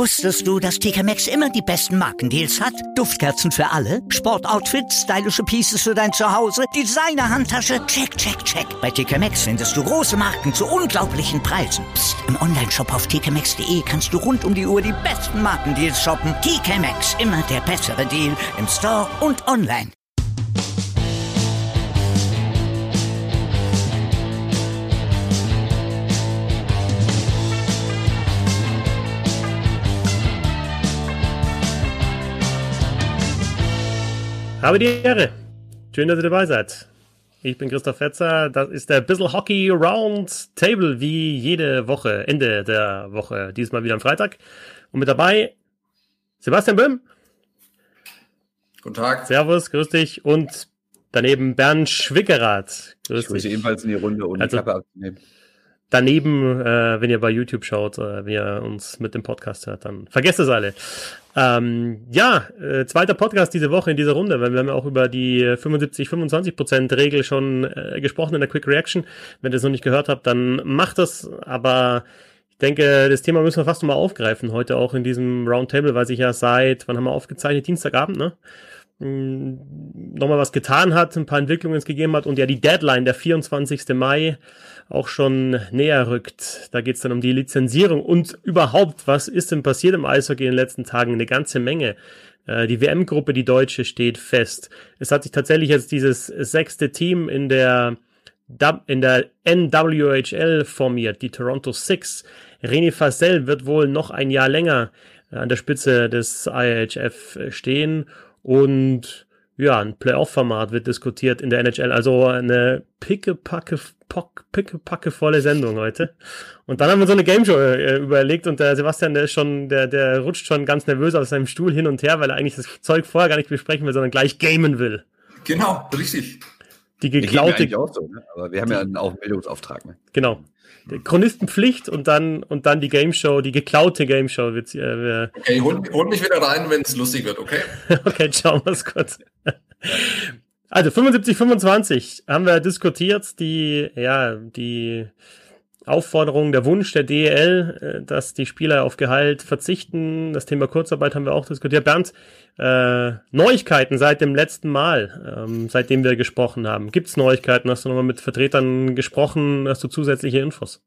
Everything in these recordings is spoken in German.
Wusstest du, dass TK Maxx immer die besten Markendeals hat? Duftkerzen für alle, Sportoutfits, stylische Pieces für dein Zuhause, Designer-Handtasche, check, check, check. Bei TK Maxx findest du große Marken zu unglaublichen Preisen. Psst. Im Onlineshop auf tkmaxx.de kannst du rund um die Uhr die besten Markendeals shoppen. TK Maxx, immer der bessere Deal im Store und online. Habe die Ehre. Schön, dass ihr dabei seid. Ich bin Christoph Fetzer. Das ist der Bissl Hockey Round Table, wie jede Woche, Ende der Woche. Diesmal wieder am Freitag. Und mit dabei Sebastian Böhm. Guten Tag. Servus, grüß dich. Und daneben Bernd Schwickerath. Ich grüße ebenfalls in die Runde, ohne die Klappe abzunehmen. Daneben, wenn ihr bei YouTube schaut, wenn ihr uns mit dem Podcast hört, dann vergesst es alle. Zweiter Podcast diese Woche in dieser Runde, weil wir haben ja auch über die 75-25% Regel schon gesprochen in der Quick Reaction. Wenn ihr es noch nicht gehört habt, dann macht das. Aber ich denke, das Thema müssen wir fast nochmal aufgreifen, heute auch in diesem Roundtable, weil sich ja wann haben wir aufgezeichnet? Dienstagabend, ne? Nochmal was getan hat, ein paar Entwicklungen es gegeben hat und ja die Deadline, der 24. Mai, auch schon näher rückt. Da geht es dann um die Lizenzierung und überhaupt, was ist denn passiert im Eishockey in den letzten Tagen? Eine ganze Menge. Die WM-Gruppe, die deutsche, steht fest. Es hat sich tatsächlich jetzt dieses 6. Team in der NWHL formiert, die Toronto Six. René Fasel wird wohl noch ein Jahr länger an der Spitze des IHF stehen. Und ja, ein Playoff-Format wird diskutiert in der NHL. Also eine pickepackevolle Sendung heute. Und dann haben wir so eine Gameshow überlegt und der Sebastian, der rutscht schon ganz nervös auf seinem Stuhl hin und her, weil er eigentlich das Zeug vorher gar nicht besprechen will, sondern gleich gamen will. Genau, richtig. Die geklaute. Auch so, ne? Aber wir haben ja einen Bildungsauftrag. Ne? Genau. Chronistenpflicht und dann die Gameshow, die geklaute Gameshow wird. Okay, hol mich wieder rein, wenn es lustig wird, okay? Okay, schauen wir es kurz. Also 75-25 haben wir diskutiert, die Aufforderung, der Wunsch der DEL, dass die Spieler auf Gehalt verzichten. Das Thema Kurzarbeit haben wir auch diskutiert. Bernd, Neuigkeiten seit dem letzten Mal, seitdem wir gesprochen haben. Gibt es Neuigkeiten? Hast du nochmal mit Vertretern gesprochen? Hast du zusätzliche Infos?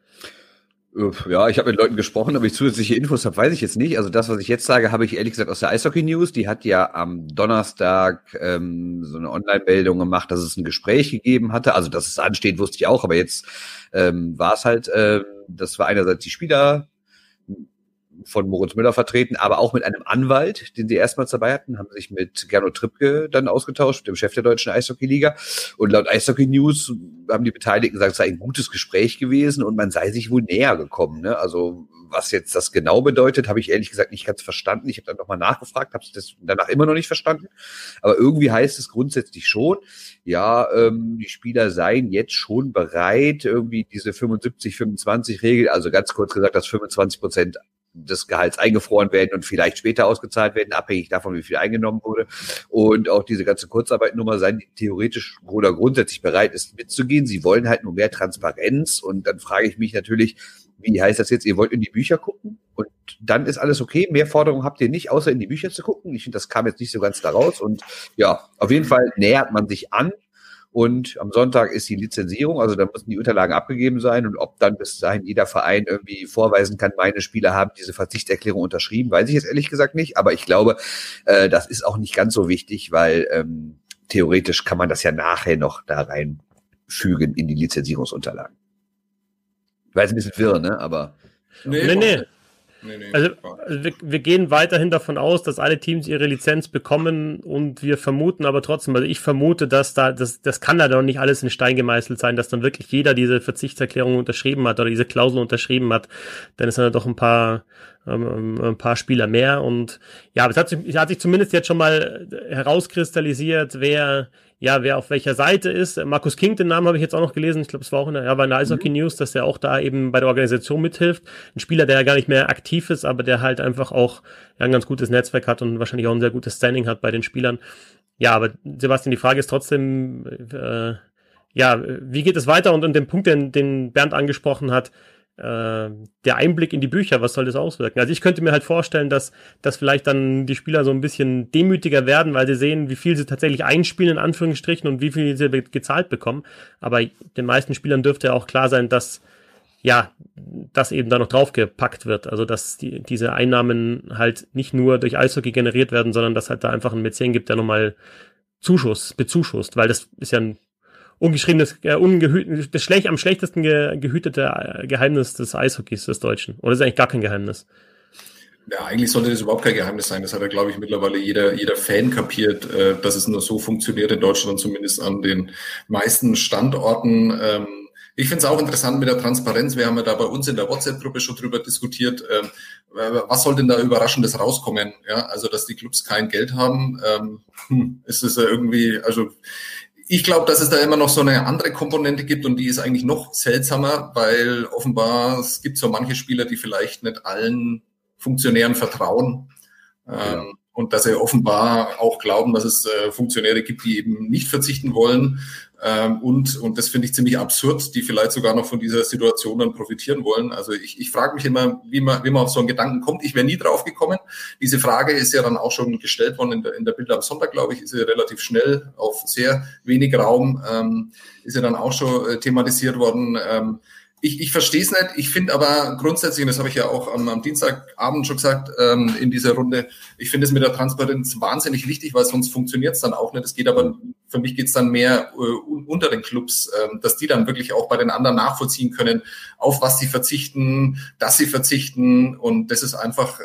Ja, ich habe mit Leuten gesprochen, ob ich zusätzliche Infos habe, weiß ich jetzt nicht. Also das, was ich jetzt sage, habe ich ehrlich gesagt aus der Eishockey News. Die hat ja am Donnerstag so eine Online-Meldung gemacht, dass es ein Gespräch gegeben hatte. Also dass es ansteht, wusste ich auch, aber jetzt war es halt, das war einerseits die Spieler von Moritz Müller vertreten, aber auch mit einem Anwalt, den sie erstmals dabei hatten, haben sich mit Gernot Trippke dann ausgetauscht, dem Chef der deutschen Eishockey-Liga. Und laut Eishockey News haben die Beteiligten gesagt, es sei ein gutes Gespräch gewesen und man sei sich wohl näher gekommen. Ne? Also was jetzt das genau bedeutet, habe ich ehrlich gesagt nicht ganz verstanden. Ich habe dann nochmal nachgefragt, habe es das danach immer noch nicht verstanden. Aber irgendwie heißt es grundsätzlich schon, ja, die Spieler seien jetzt schon bereit, irgendwie diese 75-25-Regel, also ganz kurz gesagt, dass 25% des Gehalts eingefroren werden und vielleicht später ausgezahlt werden, abhängig davon, wie viel eingenommen wurde. Und auch diese ganze Kurzarbeitnummer seien theoretisch oder grundsätzlich bereit ist mitzugehen. Sie wollen halt nur mehr Transparenz. Und dann frage ich mich natürlich, wie heißt das jetzt? Ihr wollt in die Bücher gucken und dann ist alles okay. Mehr Forderungen habt ihr nicht, außer in die Bücher zu gucken. Ich finde, das kam jetzt nicht so ganz da raus. Und ja, auf jeden Fall nähert man sich an. Und am Sonntag ist die Lizenzierung, also da müssen die Unterlagen abgegeben sein. Und ob dann bis dahin jeder Verein irgendwie vorweisen kann, meine Spieler haben diese Verzichtserklärung unterschrieben, weiß ich jetzt ehrlich gesagt nicht. Aber ich glaube, das ist auch nicht ganz so wichtig, weil theoretisch kann man das ja nachher noch da reinfügen in die Lizenzierungsunterlagen. Ich weiß, ein bisschen wirr, ne? Aber Nee. Also wir gehen weiterhin davon aus, dass alle Teams ihre Lizenz bekommen und wir vermuten aber trotzdem, also ich vermute, dass das kann da doch nicht alles in Stein gemeißelt sein, dass dann wirklich jeder diese Verzichtserklärung unterschrieben hat oder diese Klausel unterschrieben hat, denn es sind ja doch ein paar Spieler mehr und ja, aber es hat sich zumindest jetzt schon mal herauskristallisiert, wer auf welcher Seite ist. Markus King, den Namen habe ich jetzt auch noch gelesen. Ich glaube, es war auch in der Eishockey News, dass er auch da eben bei der Organisation mithilft. Ein Spieler, der ja gar nicht mehr aktiv ist, aber der halt einfach auch ein ganz gutes Netzwerk hat und wahrscheinlich auch ein sehr gutes Standing hat bei den Spielern. Ja, aber Sebastian, die Frage ist trotzdem, wie geht es weiter? Und den Punkt, den Bernd angesprochen hat, der Einblick in die Bücher, was soll das auswirken? Also ich könnte mir halt vorstellen, dass vielleicht dann die Spieler so ein bisschen demütiger werden, weil sie sehen, wie viel sie tatsächlich einspielen, in Anführungsstrichen, und wie viel sie gezahlt bekommen. Aber den meisten Spielern dürfte ja auch klar sein, dass eben da noch draufgepackt wird. Also dass diese Einnahmen halt nicht nur durch Eishockey generiert werden, sondern dass halt da einfach ein Mäzen gibt, der nochmal bezuschusst, weil das ist ja ein ungeschriebenes, am schlechtesten gehütete Geheimnis des Eishockeys des Deutschen. Oder ist eigentlich gar kein Geheimnis? Ja, eigentlich sollte das überhaupt kein Geheimnis sein. Das hat ja, glaube ich, mittlerweile jeder Fan kapiert, dass es nur so funktioniert in Deutschland, zumindest an den meisten Standorten. Ich finde es auch interessant mit der Transparenz. Wir haben ja da bei uns in der WhatsApp-Gruppe schon drüber diskutiert. Was soll denn da Überraschendes rauskommen? Ja, also, dass die Clubs kein Geld haben, ist es ja irgendwie, also, ich glaube, dass es da immer noch so eine andere Komponente gibt und die ist eigentlich noch seltsamer, weil offenbar es gibt so manche Spieler, die vielleicht nicht allen Funktionären vertrauen und dass sie offenbar auch glauben, dass es Funktionäre gibt, die eben nicht verzichten wollen und das finde ich ziemlich absurd, die vielleicht sogar noch von dieser Situation dann profitieren wollen. Also ich frage mich immer, wie man auf so einen Gedanken kommt. Ich wäre nie drauf gekommen. Diese Frage ist ja dann auch schon gestellt worden in der Bild am Sonntag, glaube ich, ist sie relativ schnell auf sehr wenig Raum, ist ja dann auch schon thematisiert worden. Ich verstehe es nicht. Ich finde aber grundsätzlich, und das habe ich ja auch am Dienstagabend schon gesagt in dieser Runde, ich finde es mit der Transparenz wahnsinnig wichtig, weil sonst funktioniert es dann auch nicht. Es geht aber, für mich geht es dann mehr unter den Clubs, dass die dann wirklich auch bei den anderen nachvollziehen können, auf was sie verzichten, dass sie verzichten. Und das ist einfach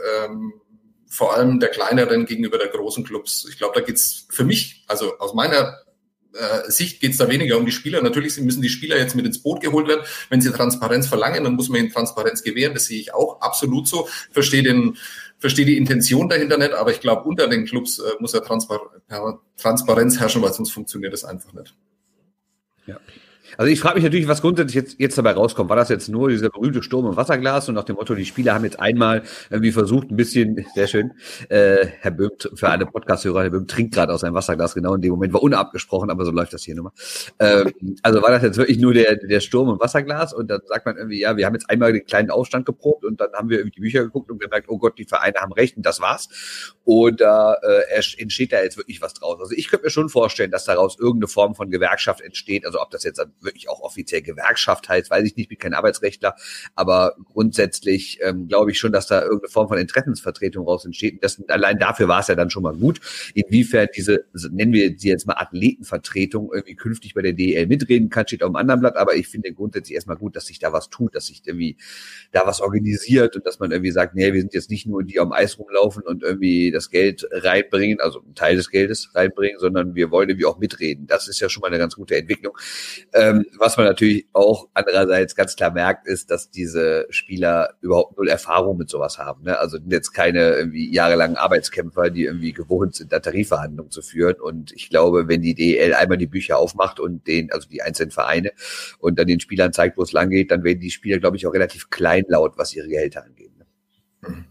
vor allem der kleineren gegenüber der großen Clubs. Ich glaube, da geht's für mich, also aus meiner Sicht geht es da weniger um die Spieler. Natürlich müssen die Spieler jetzt mit ins Boot geholt werden. Wenn sie Transparenz verlangen, dann muss man ihnen Transparenz gewähren. Das sehe ich auch absolut so. Verstehe die Intention dahinter nicht, aber ich glaube, unter den Clubs muss ja Transparenz herrschen, weil sonst funktioniert das einfach nicht. Ja. Also ich frage mich natürlich, was grundsätzlich jetzt dabei rauskommt. War das jetzt nur dieser berühmte Sturm im Wasserglas und nach dem Motto, die Spieler haben jetzt einmal irgendwie versucht, ein bisschen, sehr schön, Herr Böhm, für alle Podcast-Hörer, Herr Böhm trinkt gerade aus seinem Wasserglas, genau in dem Moment, war unabgesprochen, aber so läuft das hier nun mal. Also war das jetzt wirklich nur der Sturm im Wasserglas und dann sagt man irgendwie, ja, wir haben jetzt einmal den kleinen Aufstand geprobt und dann haben wir irgendwie die Bücher geguckt und gemerkt, oh Gott, die Vereine haben recht und das war's. Und da entsteht da jetzt wirklich was draus. Also ich könnte mir schon vorstellen, dass daraus irgendeine Form von Gewerkschaft entsteht, also ob das jetzt wirklich auch offiziell Gewerkschaft heißt, weiß ich nicht, bin kein Arbeitsrechtler, aber grundsätzlich glaube ich schon, dass da irgendeine Form von Interessensvertretung raus entsteht. Und allein dafür war es ja dann schon mal gut. Inwiefern diese, nennen wir sie jetzt mal Athletenvertretung, irgendwie künftig bei der DEL mitreden kann, steht auf einem anderen Blatt, aber ich finde grundsätzlich erstmal gut, dass sich da was tut, dass sich irgendwie da was organisiert und dass man irgendwie sagt, nee, wir sind jetzt nicht nur die am Eis rumlaufen und irgendwie das Geld reinbringen, also einen Teil des Geldes reinbringen, sondern wir wollen irgendwie auch mitreden. Das ist ja schon mal eine ganz gute Entwicklung. Was man natürlich auch andererseits ganz klar merkt, ist, dass diese Spieler überhaupt null Erfahrung mit sowas haben. Ne? Also jetzt keine irgendwie jahrelangen Arbeitskämpfer, die irgendwie gewohnt sind, da Tarifverhandlungen zu führen. Und ich glaube, wenn die DEL einmal die Bücher aufmacht und also die einzelnen Vereine und dann den Spielern zeigt, wo es lang geht, dann werden die Spieler, glaube ich, auch relativ kleinlaut, was ihre Gehälter angeht. Ne?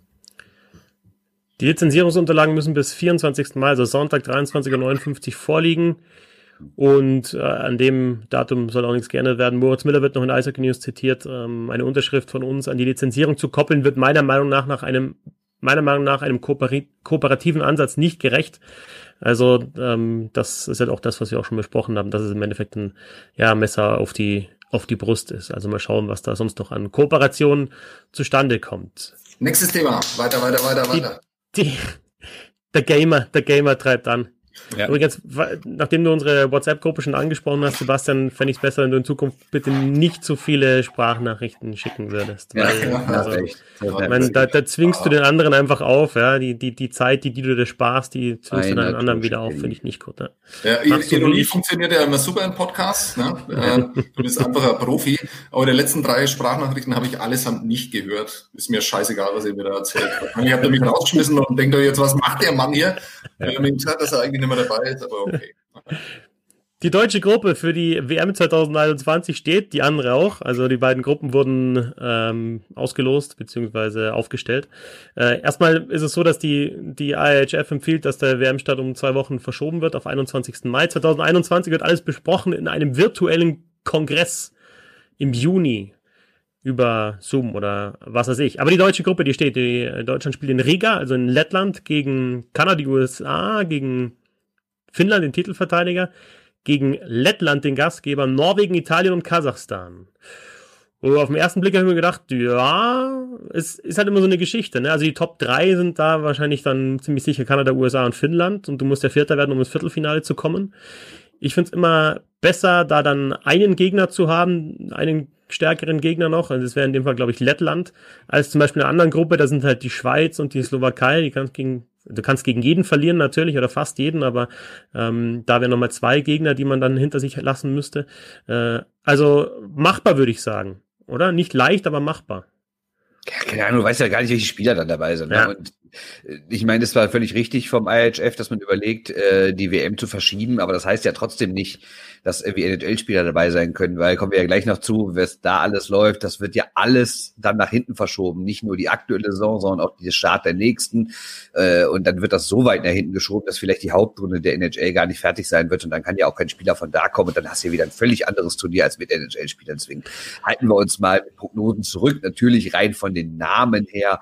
Die Lizenzierungsunterlagen müssen bis 24. Mai, also Sonntag 23:59 Uhr vorliegen. Und an dem Datum soll auch nichts geändert werden. Moritz Müller wird noch in Eishockey News zitiert. Eine Unterschrift von uns an die Lizenzierung zu koppeln, wird meiner Meinung nach einem kooperativen Ansatz nicht gerecht. Also das ist halt auch das, was wir auch schon besprochen haben, dass es im Endeffekt ein Messer auf die Brust ist. Also mal schauen, was da sonst noch an Kooperationen zustande kommt. Nächstes Thema. Weiter. Der Gamer treibt an. Ja. Übrigens, nachdem du unsere WhatsApp-Gruppe schon angesprochen hast, Sebastian, fände ich es besser, wenn du in Zukunft bitte nicht so viele Sprachnachrichten schicken würdest. Weil, da zwingst du den anderen einfach auf, ja, die Zeit, die du dir sparst, die zwingst du den anderen wieder auf, finde ich nicht gut. Ja, Ironie funktioniert ja immer super im Podcast, ne? Du bist einfach ein Profi, aber die letzten 3 Sprachnachrichten habe ich allesamt nicht gehört. Ist mir scheißegal, was ihr mir da erzählt habt. Ich habe mich rausgeschmissen und denkt euch jetzt, was macht der Mann hier? Mir gesagt, dass er eigentlich nicht mehr dabei ist, aber okay. Die deutsche Gruppe für die WM 2021 steht, die andere auch. Also die beiden Gruppen wurden ausgelost bzw. aufgestellt. Erstmal ist es so, dass die IIHF empfiehlt, dass der WM-Start um 2 Wochen verschoben wird auf 21. Mai. 2021 wird alles besprochen in einem virtuellen Kongress im Juni. über Zoom oder was weiß ich. Aber die deutsche Gruppe, Deutschland spielt in Riga, also in Lettland, gegen Kanada, die USA, gegen Finnland, den Titelverteidiger, gegen Lettland, den Gastgeber, Norwegen, Italien und Kasachstan. Und auf den ersten Blick habe ich mir gedacht, ja, es ist halt immer so eine Geschichte, ne? Also die Top 3 sind da wahrscheinlich dann ziemlich sicher Kanada, USA und Finnland und du musst ja Vierter werden, um ins Viertelfinale zu kommen. Ich finde es immer besser, da dann einen Gegner zu haben, einen stärkeren Gegner noch, also das wäre in dem Fall, glaube ich, Lettland, als zum Beispiel in einer anderen Gruppe, da sind halt die Schweiz und die Slowakei, du kannst gegen jeden verlieren natürlich oder fast jeden, aber da wären nochmal 2 Gegner, die man dann hinter sich lassen müsste. Also machbar, würde ich sagen. Oder? Nicht leicht, aber machbar. Ja, keine Ahnung, du weißt ja gar nicht, welche Spieler dann dabei sind. Ja. Ne? Und ich meine, es war völlig richtig vom IHF, dass man überlegt, die WM zu verschieben, aber das heißt ja trotzdem nicht, dass irgendwie NHL-Spieler dabei sein können, weil kommen wir ja gleich noch zu, was da alles läuft, das wird ja alles dann nach hinten verschoben, nicht nur die aktuelle Saison, sondern auch die Start der nächsten und dann wird das so weit nach hinten geschoben, dass vielleicht die Hauptrunde der NHL gar nicht fertig sein wird und dann kann ja auch kein Spieler von da kommen und dann hast du ja wieder ein völlig anderes Turnier als mit NHL-Spielern, deswegen halten wir uns mal mit Prognosen zurück, natürlich rein von den Namen her,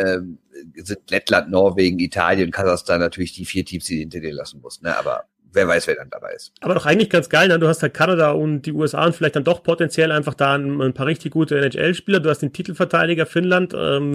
sind Lettland, Norwegen, Italien, Kasachstan natürlich die 4 Teams, die du hinter dir lassen musst, ne? Aber wer weiß, wer dann dabei ist. Aber doch eigentlich ganz geil, ne? Du hast halt Kanada und die USA und vielleicht dann doch potenziell einfach da ein paar richtig gute NHL-Spieler. Du hast den Titelverteidiger Finnland,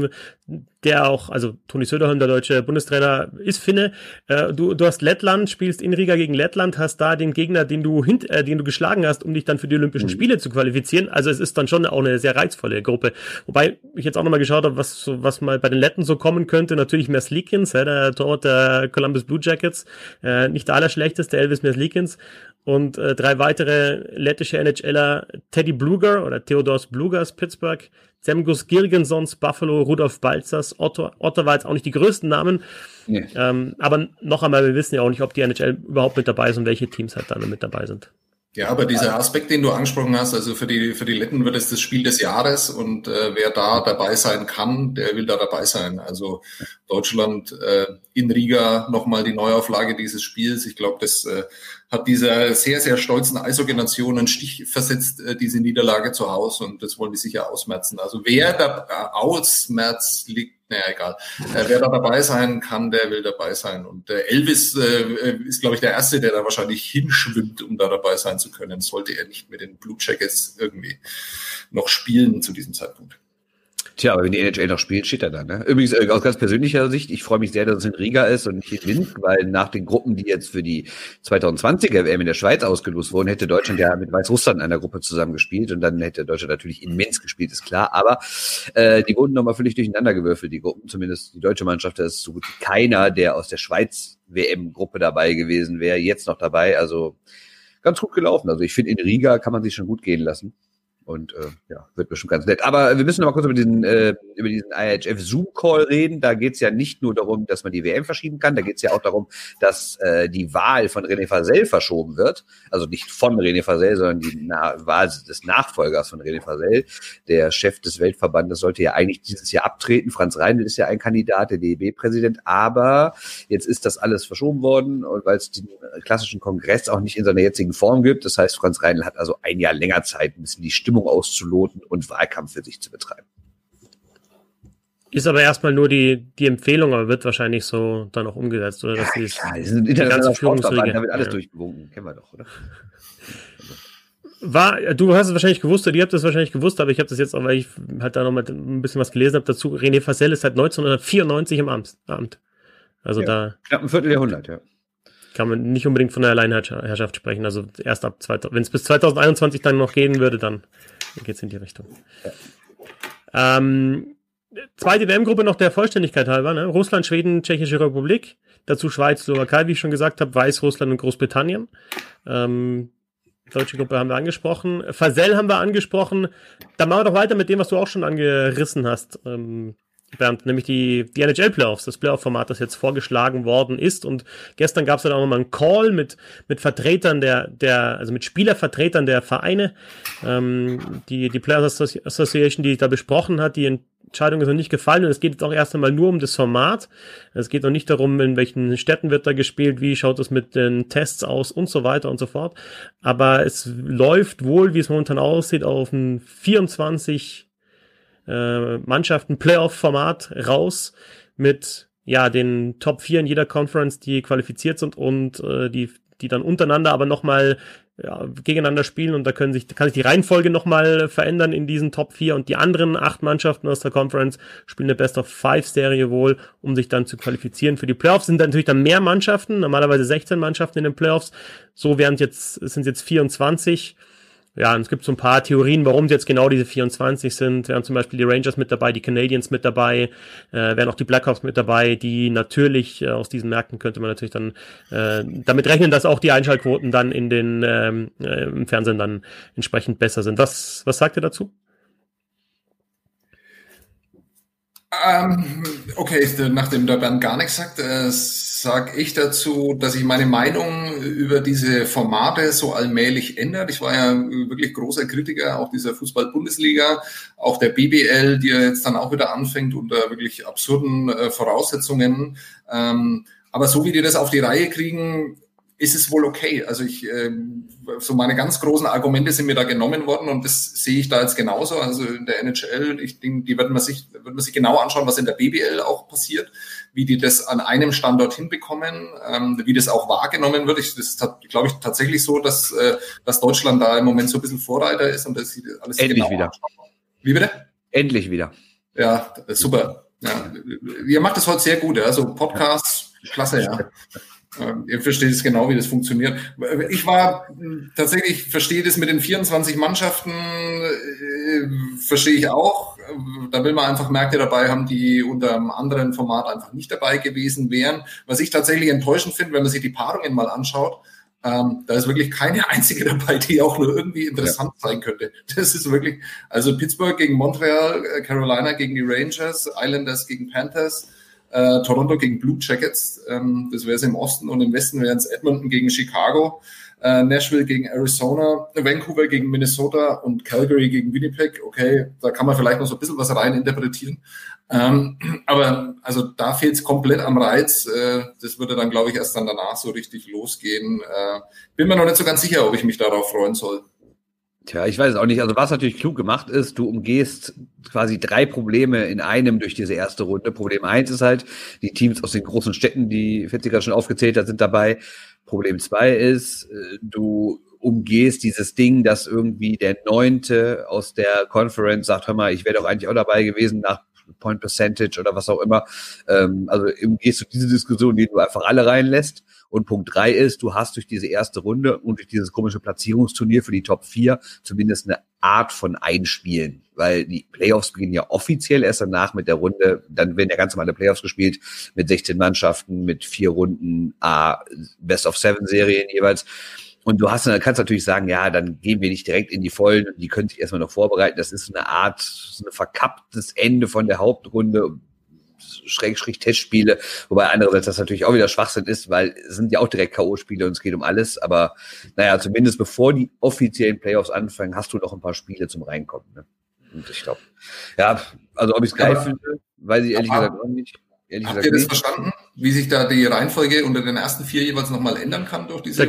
der auch, also Toni Söderholm, der deutsche Bundestrainer, ist Finne. Du hast Lettland, spielst in Riga gegen Lettland, hast da den Gegner, den du geschlagen hast, um dich dann für die Olympischen Spiele zu qualifizieren. Also es ist dann schon auch eine sehr reizvolle Gruppe. Wobei ich jetzt auch nochmal geschaut habe, was mal bei den Letten so kommen könnte. Natürlich Merzlikins, der Torwart der Columbus Blue Jackets, nicht der allerschlechteste, Elvis Merzlikins. Und 3 weitere lettische NHLer, Teddy Bluger oder Theodors Blugers, Pittsburgh, Zemgus Girgensons, Buffalo, Rudolf Balzers, Otto war jetzt auch nicht die größten Namen. Nee. Aber noch einmal, wir wissen ja auch nicht, ob die NHL überhaupt mit dabei ist und welche Teams halt dann mit dabei sind. Ja, aber dieser Aspekt, den du angesprochen hast, also für die Letten wird es das Spiel des Jahres und wer da dabei sein kann, der will da dabei sein. Also Deutschland in Riga nochmal die Neuauflage dieses Spiels. Ich glaube, das hat dieser sehr, sehr stolzen Eishockey-Nation einen Stich versetzt, diese Niederlage zu Hause und das wollen die sicher ausmerzen. Also wer da ausmerzt liegt, naja, egal. Wer da dabei sein kann, der will dabei sein. Und Elvis ist, glaube ich, der Erste, der da wahrscheinlich hinschwimmt, um da dabei sein zu können. Sollte er nicht mit den Blue Jackets irgendwie noch spielen zu diesem Zeitpunkt. Tja, aber wenn die NHL noch spielt, steht er da, ne? Übrigens, aus ganz persönlicher Sicht, ich freue mich sehr, dass es in Riga ist und nicht in Minsk, weil nach den Gruppen, die jetzt für die 2020er WM in der Schweiz ausgelost wurden, hätte Deutschland ja mit Weißrussland in einer Gruppe zusammengespielt und dann hätte Deutschland natürlich in Minsk gespielt, ist klar, aber die wurden nochmal völlig durcheinander gewürfelt, die Gruppen, zumindest die deutsche Mannschaft, da ist so gut wie keiner, der aus der Schweiz-WM-Gruppe dabei gewesen wäre, jetzt noch dabei, also ganz gut gelaufen, also ich finde, in Riga kann man sich schon gut gehen lassen. Und ja, wird bestimmt ganz nett. Aber wir müssen noch mal kurz über diesen IHF Zoom-Call reden. Da geht es ja nicht nur darum, dass man die WM verschieben kann, da geht es ja auch darum, dass die Wahl von René Fasel verschoben wird. Also nicht von René Fasel, sondern die Wahl des Nachfolgers von René Fasel. Der Chef des Weltverbandes sollte ja eigentlich dieses Jahr abtreten. Franz Reindl ist ja ein Kandidat, der DEB-Präsident. Aber jetzt ist das alles verschoben worden, und weil es den klassischen Kongress auch nicht in seiner jetzigen Form gibt. Das heißt, Franz Reindl hat also ein Jahr länger Zeit, ein bisschen die Stimmung auszuloten und Wahlkampf für sich zu betreiben. Ist aber erstmal nur die Empfehlung, aber wird wahrscheinlich so dann auch umgesetzt, oder? Ja, klar, das sind internationale Sportverband, da wird alles durchgewunken, kennen wir doch, oder? Du hast es wahrscheinlich gewusst, oder ihr habt es wahrscheinlich gewusst, aber ich habe das jetzt auch, weil ich halt da noch mal ein bisschen was gelesen habe dazu. René Fasel ist seit 1994 im Amt. Also ja, da knapp ein Vierteljahrhundert, ja. Kann man nicht unbedingt von der Alleinherrschaft sprechen. Also erst ab wenn es bis 2021 dann noch gehen würde, dann geht es in die Richtung. Ja. Zweite WM-Gruppe noch der Vollständigkeit halber. Ne? Russland, Schweden, Tschechische Republik. Dazu Schweiz, Slowakei, wie ich schon gesagt habe, Weißrussland und Großbritannien. Deutsche Gruppe haben wir angesprochen. Fasel haben wir angesprochen. Dann machen wir doch weiter mit dem, was du auch schon angerissen hast. Bernd, nämlich die NHL-Playoffs, das Playoff-Format, das jetzt vorgeschlagen worden ist. Und gestern gab es dann auch nochmal einen Call mit Vertretern also mit Spielervertretern der Vereine. Die Players Association, die da besprochen hat, die Entscheidung ist noch nicht gefallen. Und es geht jetzt auch erst einmal nur um das Format. Es geht noch nicht darum, in welchen Städten wird da gespielt, wie schaut es mit den Tests aus und so weiter und so fort. Aber es läuft wohl, wie es momentan aussieht, auf ein 24 Mannschaften Playoff-Format raus mit den Top 4 in jeder Conference, die qualifiziert sind und die dann untereinander aber nochmal gegeneinander spielen, und da kann sich die Reihenfolge nochmal verändern in diesen Top 4, und die anderen 8 Mannschaften aus der Conference spielen eine Best-of-5-Serie wohl, um sich dann zu qualifizieren für die Playoffs. Sind dann natürlich dann mehr Mannschaften, normalerweise 16 Mannschaften in den Playoffs, so sind jetzt 24. Ja, und es gibt so ein paar Theorien, warum es jetzt genau diese 24 sind. Wären zum Beispiel die Rangers mit dabei, die Canadiens mit dabei, wären auch die Blackhawks mit dabei, die natürlich aus diesen Märkten könnte man natürlich dann damit rechnen, dass auch die Einschaltquoten dann in den im Fernsehen dann entsprechend besser sind. Was sagt ihr dazu? Okay, nachdem der Bernd gar nichts sagt, sage ich dazu, dass sich meine Meinung über diese Formate so allmählich ändert. Ich war ja wirklich großer Kritiker auch dieser Fußball-Bundesliga, auch der BBL, die ja jetzt dann auch wieder anfängt unter wirklich absurden Voraussetzungen. Aber so wie die das auf die Reihe kriegen, ist es wohl okay. Also so meine ganz großen Argumente sind mir da genommen worden, und das sehe ich da jetzt genauso. Also in der NHL, ich denke, die wird man sich genau anschauen, was in der BBL auch passiert, wie die das an einem Standort hinbekommen, wie das auch wahrgenommen wird. Das glaube ich tatsächlich so, dass Deutschland da im Moment so ein bisschen Vorreiter ist und das sieht alles endlich genau wieder. Anschauen. Wie bitte? Endlich wieder. Ja, super. Ja. Ihr macht das heute sehr gut, ja. Also Podcasts, klasse, ja. Ihr versteht es genau, wie das funktioniert. Ich verstehe das mit den 24 Mannschaften, verstehe ich auch. Da will man einfach Märkte dabei haben, die unter einem anderen Format einfach nicht dabei gewesen wären. Was ich tatsächlich enttäuschend finde, wenn man sich die Paarungen mal anschaut, da ist wirklich keine einzige dabei, die auch nur irgendwie interessant sein könnte. Das ist wirklich, also Pittsburgh gegen Montreal, Carolina gegen die Rangers, Islanders gegen Panthers, Toronto gegen Blue Jackets, das wäre es im Osten, und im Westen wären es Edmonton gegen Chicago, Nashville gegen Arizona, Vancouver gegen Minnesota und Calgary gegen Winnipeg. Okay, da kann man vielleicht noch so ein bisschen was rein interpretieren. Aber also da fehlt es komplett am Reiz. Das würde dann, glaube ich, erst dann danach so richtig losgehen. Bin mir noch nicht so ganz sicher, ob ich mich darauf freuen soll. Tja, ich weiß es auch nicht. Also was natürlich klug gemacht ist, du umgehst quasi 3 Probleme in einem durch diese erste Runde. Problem 1 ist halt, die Teams aus den großen Städten, die Fitzi gerade schon aufgezählt hat, sind dabei. Problem 2 ist, du umgehst dieses Ding, dass irgendwie der 9. aus der Conference sagt, hör mal, ich wäre doch eigentlich auch dabei gewesen nach Point Percentage oder was auch immer. Also umgehst du diese Diskussion, die du einfach alle reinlässt. Und Punkt 3 ist, du hast durch diese erste Runde und durch dieses komische Platzierungsturnier für die Top 4 zumindest eine Art von Einspielen. Weil die Playoffs beginnen ja offiziell erst danach mit der Runde, dann werden ja ganz normale Playoffs gespielt mit 16 Mannschaften, mit 4 Runden, Best-of-7-Serien jeweils. Und kannst natürlich sagen, ja, dann gehen wir nicht direkt in die Vollen, die können sich erstmal noch vorbereiten. Das ist eine Art, so ein verkapptes Ende von der Hauptrunde, Schrägstrich Testspiele, wobei andererseits das natürlich auch wieder Schwachsinn ist, weil es sind ja auch direkt K.O.-Spiele und es geht um alles, aber naja, zumindest bevor die offiziellen Playoffs anfangen, hast du noch ein paar Spiele zum Reinkommen. Ne? Und ich glaube, ja, also ob ich es geil finde, weiß ich ehrlich gesagt auch nicht. Habt ihr das verstanden, wie sich da die Reihenfolge unter den ersten 4 jeweils nochmal ändern kann durch diese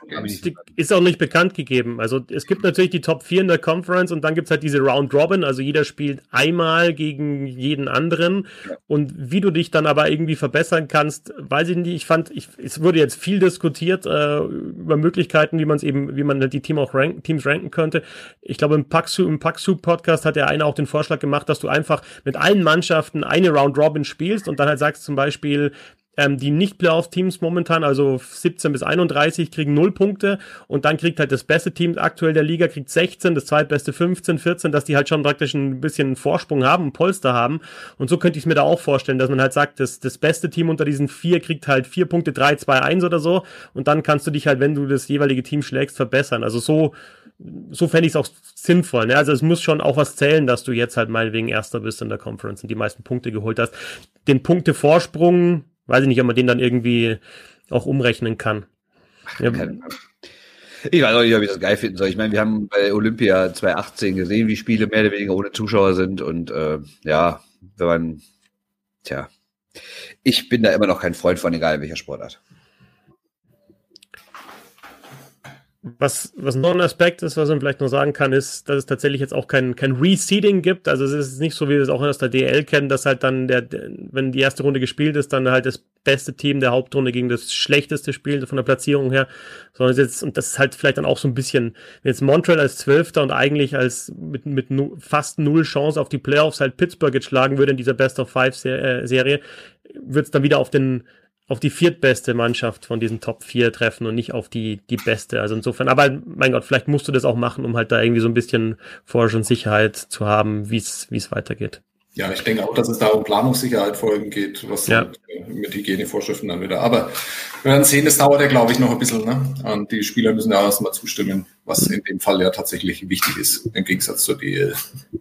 ist auch nicht bekannt gegeben. Also es gibt natürlich die Top 4 in der Conference und dann gibt's halt diese Round Robin, also jeder spielt einmal gegen jeden anderen, und wie du dich dann aber irgendwie verbessern kannst, weiß ich nicht. Es wurde jetzt viel diskutiert über Möglichkeiten, wie man die Teams ranken könnte. Ich glaube, im Pack-Soup Podcast hat der eine auch den Vorschlag gemacht, dass du einfach mit allen Mannschaften eine Round Robin spielst und dann halt sagst zum Beispiel, die Nicht-Playoff-Teams momentan, also 17 bis 31, kriegen 0 Punkte, und dann kriegt halt das beste Team aktuell der Liga, kriegt 16, das zweitbeste 15, 14, dass die halt schon praktisch ein bisschen Vorsprung haben, ein Polster haben, und so könnte ich es mir da auch vorstellen, dass man halt sagt, das beste Team unter diesen 4 kriegt halt 4 Punkte, 3, 2, 1 oder so, und dann kannst du dich halt, wenn du das jeweilige Team schlägst, verbessern. Also so fände ich es auch sinnvoll. Ne? Also es muss schon auch was zählen, dass du jetzt halt meinetwegen Erster bist in der Conference und die meisten Punkte geholt hast. Den Punktevorsprung, weiß ich nicht, ob man den dann irgendwie auch umrechnen kann. Ja. Ich weiß auch nicht, ob ich das geil finden soll. Ich meine, wir haben bei Olympia 2018 gesehen, wie Spiele mehr oder weniger ohne Zuschauer sind, und ich bin da immer noch kein Freund von, egal welcher Sportart. Was noch ein Aspekt ist, was man vielleicht noch sagen kann, ist, dass es tatsächlich jetzt auch kein Reseeding gibt. Also es ist nicht so, wie wir es auch aus der DL kennen, dass halt dann wenn die erste Runde gespielt ist, dann halt das beste Team der Hauptrunde gegen das schlechteste spielt von der Platzierung her. Sondern und das ist halt vielleicht dann auch so ein bisschen, wenn jetzt Montreal als Zwölfter und eigentlich als mit fast null Chance auf die Playoffs halt Pittsburgh jetzt schlagen würde in dieser Best-of-Five-Serie, wird es dann wieder auf die viertbeste Mannschaft von diesen Top 4 treffen und nicht auf die beste. Also insofern, aber mein Gott, vielleicht musst du das auch machen, um halt da irgendwie so ein bisschen Forsch und Sicherheit zu haben, wie es weitergeht. Ja, ich denke auch, dass es da um Planungssicherheit folgen geht, was mit Hygienevorschriften dann wieder. Aber wir werden sehen, das dauert ja, glaube ich, noch ein bisschen. Ne? Und die Spieler müssen ja erstmal zustimmen, was in dem Fall ja tatsächlich wichtig ist, im Gegensatz zur DL.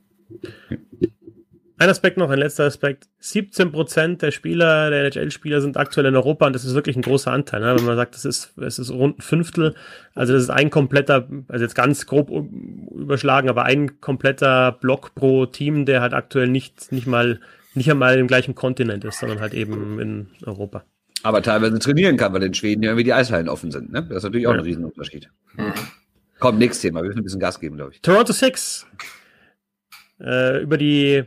Ein Aspekt noch, ein letzter Aspekt. 17% der NHL-Spieler sind aktuell in Europa und das ist wirklich ein großer Anteil. Ne? Wenn man sagt, es ist rund ein Fünftel, also das ist ein kompletter, also jetzt ganz grob überschlagen, aber ein kompletter Block pro Team, der halt aktuell nicht einmal im gleichen Kontinent ist, sondern halt eben in Europa. Aber teilweise trainieren kann, weil in Schweden ja irgendwie die Eishallen offen sind. Ne? Das ist natürlich auch ein Riesenunterschied. Komm, nächstes Thema. Wir müssen ein bisschen Gas geben, glaube ich. Toronto Six. Über die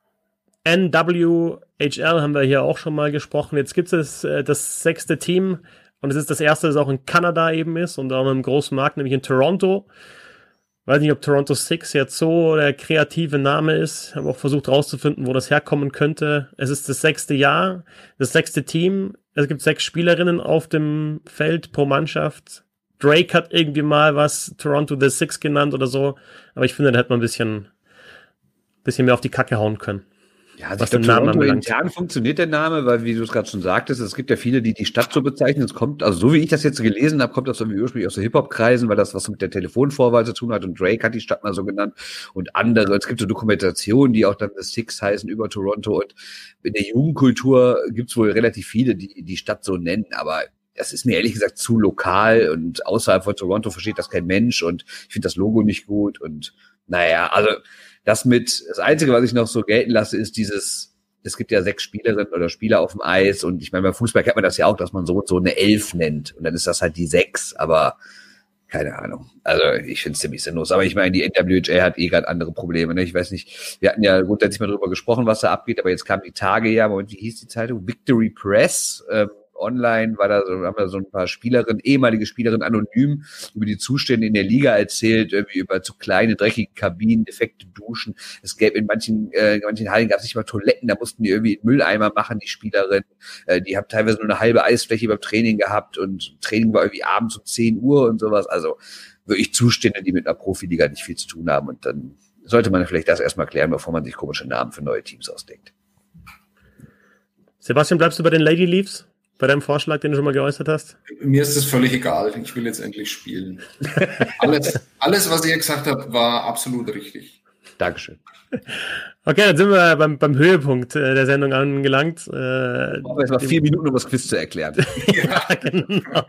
NWHL haben wir hier auch schon mal gesprochen. Jetzt gibt es das 6. Team und es ist das erste, das auch in Kanada eben ist und auch in einem großen Markt, nämlich in Toronto. Weiß nicht, ob Toronto Six jetzt so der kreative Name ist. Habe auch versucht rauszufinden, wo das herkommen könnte. Es ist das 6. Jahr, das 6. Team. Es gibt 6 Spielerinnen auf dem Feld pro Mannschaft. Drake hat irgendwie mal was Toronto the Six genannt oder so. Aber ich finde, da hätte man ein bisschen mehr auf die Kacke hauen können. Ja, also was den Namen anbelangt. Intern funktioniert der Name, weil, wie du es gerade schon sagtest, es gibt ja viele, die die Stadt so bezeichnen. Es kommt, also so wie ich das jetzt gelesen habe, kommt das irgendwie ursprünglich aus den Hip-Hop-Kreisen, weil das was mit der Telefonvorwahl zu tun hat und Drake hat die Stadt mal so genannt und andere. Es gibt so Dokumentationen, die auch dann The Six heißen über Toronto und in der Jugendkultur gibt es wohl relativ viele, die die Stadt so nennen, aber das ist mir ehrlich gesagt zu lokal und außerhalb von Toronto versteht das kein Mensch und ich finde das Logo nicht gut und naja, also das Einzige, was ich noch so gelten lasse, ist es gibt ja 6 Spielerinnen oder Spieler auf dem Eis und ich meine, beim Fußball kennt man das ja auch, dass man so eine 11 nennt und dann ist das halt die 6, aber keine Ahnung. Also ich finde es ziemlich sinnlos, aber ich meine, die NWHL hat gerade andere Probleme, ne? Ich weiß nicht, wir hatten ja grundsätzlich mal drüber gesprochen, was da abgeht, aber jetzt kamen die Tage ja, Moment, wie hieß die Zeitung? Victory Press, online haben da so ein paar ehemalige Spielerinnen anonym über die Zustände in der Liga erzählt, irgendwie über zu kleine, dreckige Kabinen, defekte Duschen. Es gäbe in manchen Hallen gab es nicht mal Toiletten, da mussten die irgendwie Mülleimer machen, die Spielerinnen. Die haben teilweise nur eine halbe Eisfläche beim Training gehabt und Training war irgendwie abends um 10 Uhr und sowas. Also wirklich Zustände, die mit einer Profiliga nicht viel zu tun haben. Und dann sollte man vielleicht das erstmal klären, bevor man sich komische Namen für neue Teams ausdenkt. Sebastian, bleibst du bei den Lady Leafs? Bei deinem Vorschlag, den du schon mal geäußert hast? Mir ist es völlig egal. Ich will jetzt endlich spielen. Alles, was ihr gesagt habt, war absolut richtig. Dankeschön. Okay, dann sind wir beim Höhepunkt der Sendung angelangt. Aber es war 4 Minuten, um das Quiz zu erklären. Ja, genau.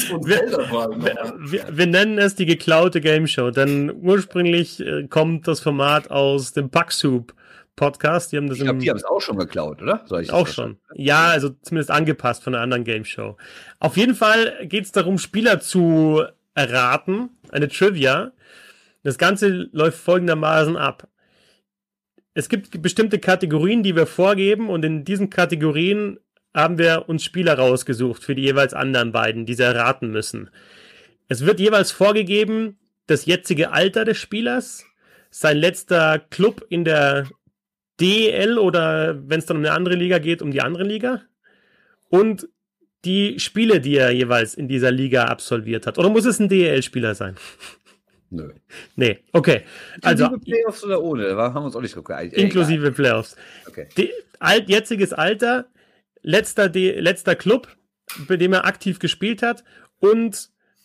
Wir nennen es die geklaute Game Show, denn ursprünglich kommt das Format aus dem Pucksoup Podcast. Die haben die haben es auch schon geklaut, oder? Auch schon. Ja, also zumindest angepasst von einer anderen Game Show. Auf jeden Fall geht es darum, Spieler zu erraten, eine Trivia. Das Ganze läuft folgendermaßen ab. Es gibt bestimmte Kategorien, die wir vorgeben und in diesen Kategorien haben wir uns Spieler rausgesucht für die jeweils anderen beiden, die sie erraten müssen. Es wird jeweils vorgegeben, das jetzige Alter des Spielers, sein letzter Club in der DEL oder wenn es dann um eine andere Liga geht, um die andere Liga und die Spiele, die er jeweils in dieser Liga absolviert hat. Oder muss es ein DEL-Spieler sein? Nö. Nee, okay. Also inklusive Playoffs oder ohne? Da haben wir uns auch nicht so geeinigt. Inklusive egal. Playoffs. Okay. Jetziges Alter, letzter Club, bei dem er aktiv gespielt hat und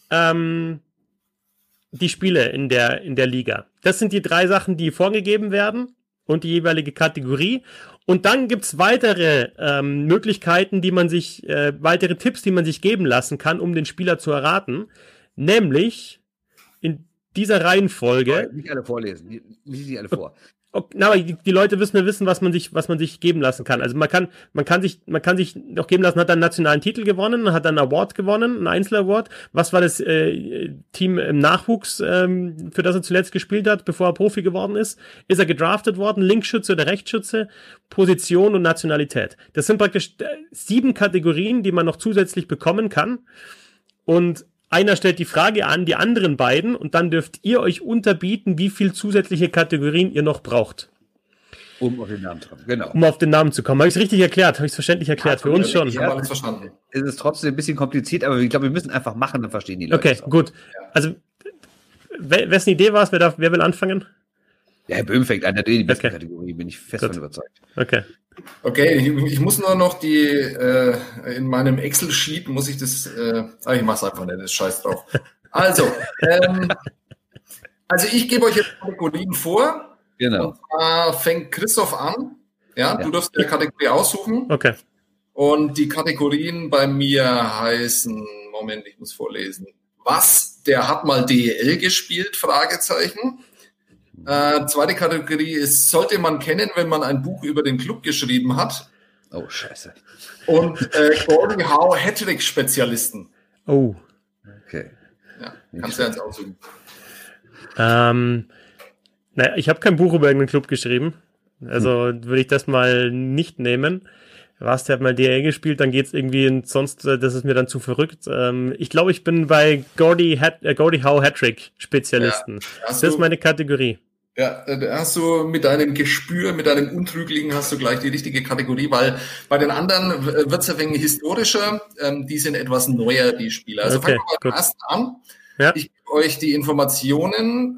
die Spiele in der Liga. Das sind die 3 Sachen, die vorgegeben werden und die jeweilige Kategorie. Und dann gibt's weitere Möglichkeiten, weitere Tipps, die man sich geben lassen kann, um den Spieler zu erraten. Nämlich in dieser Reihenfolge. Nicht alle vorlesen. Lies sie alle vor. aber die Leute müssen ja wissen, was man sich geben lassen kann. Also man kann sich noch geben lassen, hat einen nationalen Titel gewonnen, hat einen Award gewonnen, einen Einzel-Award. Was war das Team im Nachwuchs, für das er zuletzt gespielt hat, bevor er Profi geworden ist? Ist er gedraftet worden? Linksschütze oder Rechtsschütze? Position und Nationalität. Das sind praktisch 7 Kategorien, die man noch zusätzlich bekommen kann. Und einer stellt die Frage an die anderen beiden und dann dürft ihr euch unterbieten, wie viel zusätzliche Kategorien ihr noch braucht. Um auf den Namen zu kommen, genau. Um auf den Namen zu kommen. Habe ich es richtig erklärt? Habe ich es verständlich erklärt? Für uns schon. Ich habe alles verstanden. Es ist trotzdem ein bisschen kompliziert, aber ich glaube, wir müssen einfach machen, dann verstehen die Leute. Okay, gut. Also, wessen Idee war es? Wer will anfangen? Ja, Herr Böhm fängt an, die beste Kategorie, bin ich fest von überzeugt. Okay, ich muss nur noch in meinem Excel-Sheet muss ich das, ich mach's einfach nicht, das ist scheiß drauf. Also ich gebe euch jetzt Kategorien vor. Genau. Und zwar fängt Christoph an. Ja, du darfst eine Kategorie aussuchen. Okay. Und die Kategorien bei mir heißen, Moment, ich muss vorlesen. Was? Der hat mal DEL gespielt? Fragezeichen. Zweite Kategorie ist, sollte man kennen, wenn man ein Buch über den Club geschrieben hat. Oh, scheiße. Und Gordie Howe Hattrick-Spezialisten. Oh. Okay. Ja, kannst du ja jetzt aussuchen. Ich habe kein Buch über irgendeinen Club geschrieben. Also würde ich das mal nicht nehmen. Was, der hat mal DL gespielt, dann geht's irgendwie und sonst, das ist mir dann zu verrückt. Ich glaube, ich bin bei Gordie Howe Hattrick-Spezialisten. Ja, das ist meine Kategorie. Ja, da hast du mit deinem Gespür, mit deinem Untrüglichen hast du gleich die richtige Kategorie, weil bei den anderen wird's ein wenig historischer, die sind etwas neuer, die Spieler. Also fangen wir mal beim ersten an. Ja. Ich gebe euch die Informationen,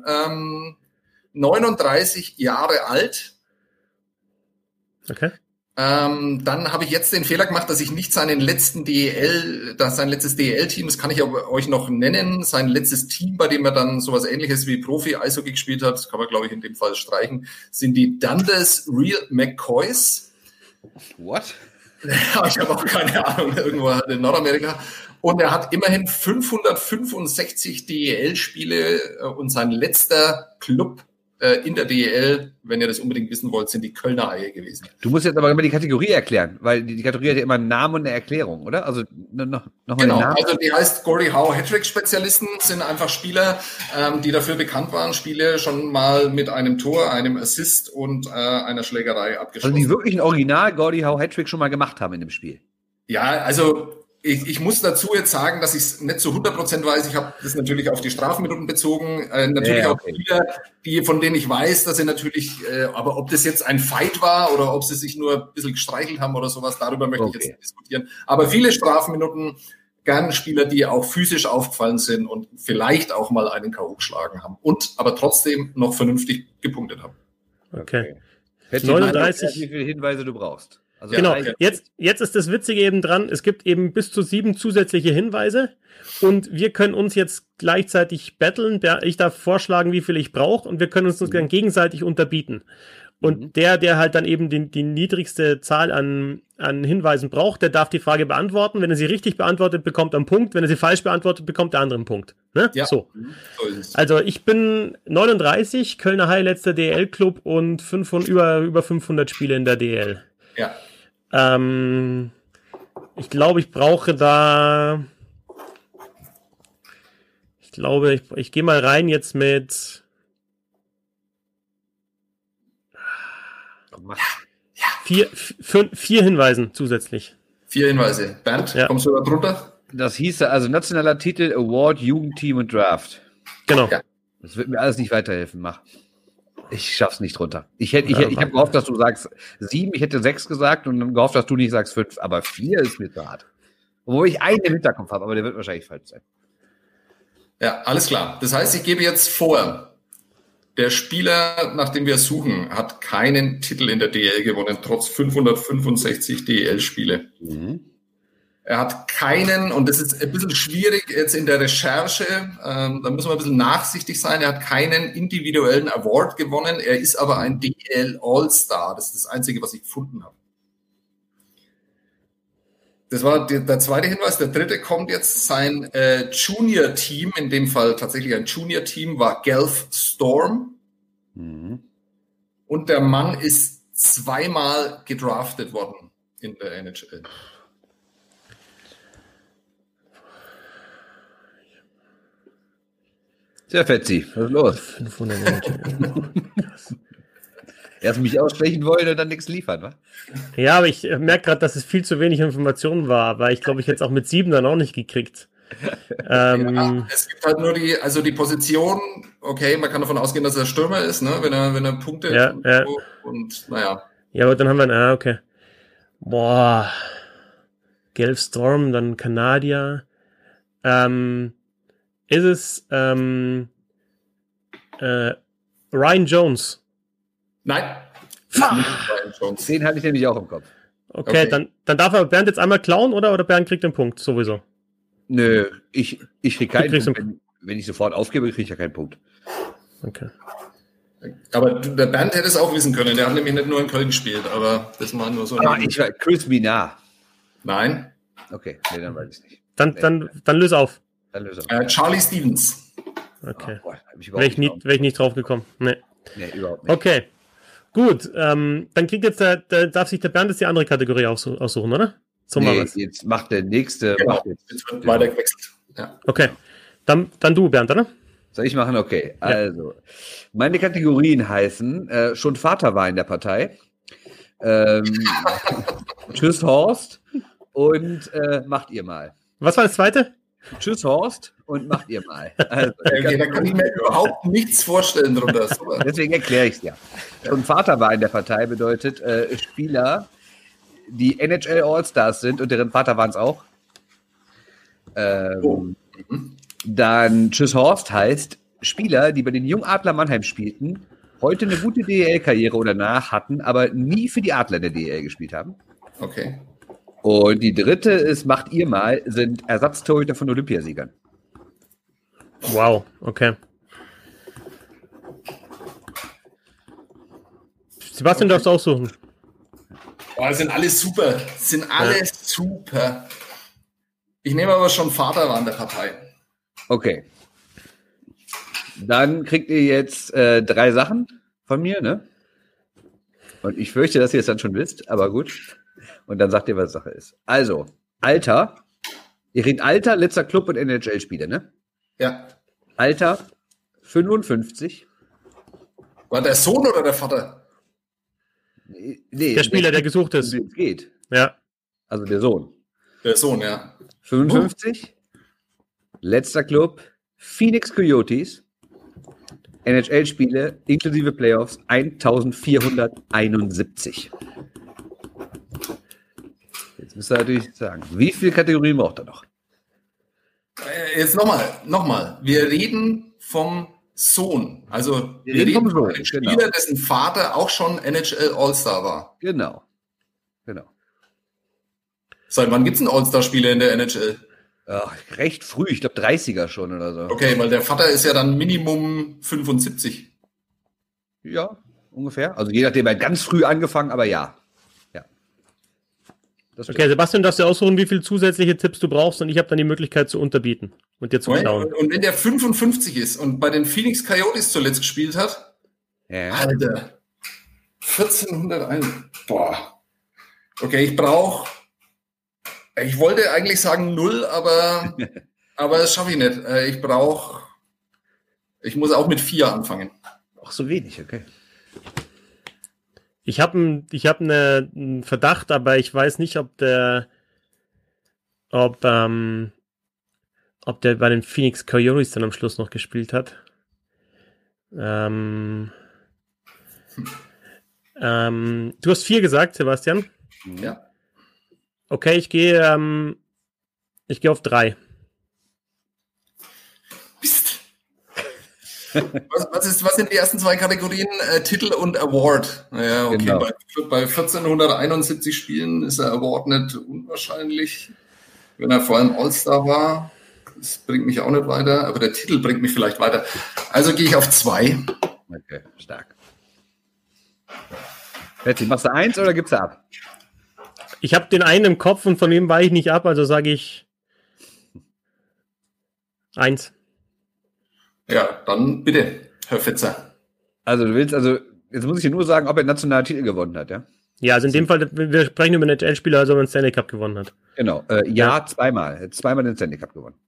39 Jahre alt. Okay. Dann habe ich jetzt den Fehler gemacht, dass ich nicht sein letztes DEL-Team, das kann ich aber euch noch nennen, sein letztes Team, bei dem er dann sowas Ähnliches wie Profi-Eishockey gespielt hat, das kann man, glaube ich, in dem Fall streichen, sind die Dundas Real McCoys. What? Ja, ich habe auch keine Ahnung, irgendwo in Nordamerika. Und er hat immerhin 565 DEL-Spiele und sein letzter Club in der DEL, wenn ihr das unbedingt wissen wollt, sind die Kölner Haie gewesen. Du musst jetzt aber immer die Kategorie erklären, weil die Kategorie hat ja immer einen Namen und eine Erklärung, oder? Also noch mal genau, den Namen. Also die heißt Gordie Howe Hattrick-Spezialisten, sind einfach Spieler, die dafür bekannt waren, Spiele schon mal mit einem Tor, einem Assist und einer Schlägerei abgeschlossen. Also die wirklich ein Original Gordie Howe Hattrick schon mal gemacht haben in dem Spiel. Ja, also ich muss dazu jetzt sagen, dass ich es nicht zu 100% weiß. Ich habe das natürlich auf die Strafminuten bezogen. Natürlich auch Spieler, von denen ich weiß, dass sie natürlich, aber ob das jetzt ein Fight war oder ob sie sich nur ein bisschen gestreichelt haben oder sowas, darüber möchte ich jetzt nicht diskutieren. Aber viele Strafminuten, gern Spieler, die auch physisch aufgefallen sind und vielleicht auch mal einen K.O. geschlagen haben und aber trotzdem noch vernünftig gepunktet haben. Okay. 39. Wie viele Hinweise du brauchst. Also genau, jetzt ist das Witzige eben dran, es gibt eben bis zu 7 zusätzliche Hinweise und wir können uns jetzt gleichzeitig battlen, ich darf vorschlagen, wie viel ich brauche und wir können uns dann gegenseitig unterbieten. Und der halt dann eben die niedrigste Zahl an Hinweisen braucht, der darf die Frage beantworten. Wenn er sie richtig beantwortet, bekommt er einen Punkt. Wenn er sie falsch beantwortet, bekommt der andere einen Punkt. Ne? Ja. So ist es. Also ich bin 39, Kölner Haie, letzter DEL-Club und über 500 Spiele in der DEL. Ja. Ich glaube, ich brauche da. Ich glaube, ich gehe mal rein jetzt mit. Vier Hinweisen zusätzlich. 4 Hinweise. Bernd, kommst du da drunter? Das hieße also nationaler Titel, Award, Jugendteam und Draft. Genau. Ja. Das wird mir alles nicht weiterhelfen. Mach. Ich schaff's nicht drunter. Ich habe gehofft, dass du sagst 7, ich hätte 6 gesagt und dann gehofft, dass du nicht sagst 5, aber 4 ist mir zu hart. Obwohl ich einen im Hinterkopf habe, aber der wird wahrscheinlich falsch sein. Ja, alles klar. Das heißt, ich gebe jetzt vor, der Spieler, nach dem wir suchen, hat keinen Titel in der DEL gewonnen, trotz 565 DEL-Spiele. Er hat keinen, und das ist ein bisschen schwierig jetzt in der Recherche, da müssen wir ein bisschen nachsichtig sein, er hat keinen individuellen Award gewonnen, er ist aber ein DEL All-Star, das ist das Einzige, was ich gefunden habe. Das war der zweite Hinweis. Der dritte kommt jetzt, sein Junior-Team, in dem Fall tatsächlich ein Junior-Team, war Guelph Storm. Und der Mann ist 2-mal gedraftet worden in der NHL. Sehr fetzi, was ist los? 500 NHL. Erst mich aussprechen wollen und dann nichts liefern, wa? Ja, aber ich merke gerade, dass es viel zu wenig Informationen war, weil ich glaube, ich hätte es auch mit 7 dann auch nicht gekriegt. Es gibt halt nur die Position, okay, man kann davon ausgehen, dass er Stürmer ist, ne, wenn er Punkte und naja. Ja, aber dann haben wir okay. Boah. Guelph Storm, dann Kanadier. Ist es Ryan Jones? Nein. Den hatte ich nämlich auch im Kopf. Okay. Dann darf er Bernd jetzt einmal klauen, oder Bernd kriegt den Punkt, sowieso. Nö, ich kriege keinen Punkt. Wenn ich sofort aufgebe, kriege ich ja keinen Punkt. Okay. Aber der Bernd hätte es auch wissen können. Der hat nämlich nicht nur in Köln gespielt, aber das war nur so. Ich war Chris Minard. Nein. Okay, nee, dann weiß ich nicht. Dann löse auf. Charlie Stevens. Okay. Wäre ich nicht drauf gekommen. Nee, überhaupt nicht. Okay. Gut, dann kriegt jetzt darf sich der Bernd jetzt die andere Kategorie aussuchen, oder? Jetzt macht der nächste. Genau. Jetzt wird weiter gewechselt. Ja. Okay. Dann du, Bernd, oder? Soll ich machen? Okay. Ja. Also, meine Kategorien heißen, schon Vater war in der Partei. Tschüss Horst und macht ihr mal. Was war das zweite? Tschüss Horst und macht ihr mal. Also, da kann ich mir überhaupt nichts vorstellen drunter. Deswegen erkläre ich es ja. Schon Vater war in der Partei bedeutet Spieler, die NHL All-Stars sind und deren Vater waren es auch. Dann Tschüss Horst heißt Spieler, die bei den Jungadler Mannheim spielten, heute eine gute DEL-Karriere oder danach hatten, aber nie für die Adler der DEL gespielt haben. Okay. Und die dritte ist, macht ihr mal, sind Ersatztorhüter von Olympiasiegern. Wow, okay. Sebastian, darfst du aussuchen. Boah, sind alle super. Super. Ich nehme aber schon Vater war in der Partei. Okay. Dann kriegt ihr jetzt 3 Sachen von mir, ne? Und ich fürchte, dass ihr es dann schon wisst, aber gut. Und dann sagt ihr, was Sache ist. Also, Alter. Ihr redet Alter, letzter Club und NHL-Spieler, ne? Ja. Alter, 55. War der Sohn oder der Vater? Nee, der Spieler, der gesucht ist. Geht. Ja. Also der Sohn. Der Sohn, ja. 55. Letzter Club, Phoenix Coyotes. NHL-Spiele inklusive Playoffs 1471. Jetzt müsst ihr natürlich sagen, wie viele Kategorien braucht er noch? Jetzt nochmal. Wir reden vom Sohn. Also wir reden von einem Spieler, dessen Vater auch schon NHL All-Star war. Genau. Seit wann gibt es einen All-Star-Spieler in der NHL? Recht früh, ich glaube 30er schon oder so. Okay, weil der Vater ist ja dann Minimum 75. Ja, ungefähr. Also je nachdem, er hat ganz früh angefangen, aber ja. Okay, Sebastian, darfst du aussuchen, wie viele zusätzliche Tipps du brauchst und ich habe dann die Möglichkeit zu unterbieten und dir zu klauen. Und wenn der 55 ist und bei den Phoenix Coyotes zuletzt gespielt hat, Alter, 1401. Boah. Okay, ich wollte eigentlich sagen 0, aber das schaffe ich nicht. Ich muss auch mit 4 anfangen. Ach, so wenig, okay. Ich habe einen Verdacht, aber ich weiß nicht, ob der bei den Phoenix Coyotes dann am Schluss noch gespielt hat. Du hast 4 gesagt, Sebastian. Ja. Okay, ich gehe auf 3. Mist. Was sind die ersten 2 Kategorien? Titel und Award. Ja, okay. Genau. Bei 1471 Spielen ist der Award nicht unwahrscheinlich. Wenn er vor allem All-Star war, das bringt mich auch nicht weiter, aber der Titel bringt mich vielleicht weiter. Also gehe ich auf 2. Okay, stark. Betsy, machst du 1 oder gibst du ab? Ich habe den einen im Kopf und von dem weiche ich nicht ab, also sage ich 1. Ja, dann bitte, Herr Fetzer. Also du willst Jetzt muss ich dir nur sagen, ob er nationalen Titel gewonnen hat, ja? Ja, also in dem Fall, wir sprechen über einen NHL-Spieler, also wenn er einen Stanley Cup gewonnen hat. Genau, ja, zweimal. Er hat zweimal den Stanley Cup gewonnen.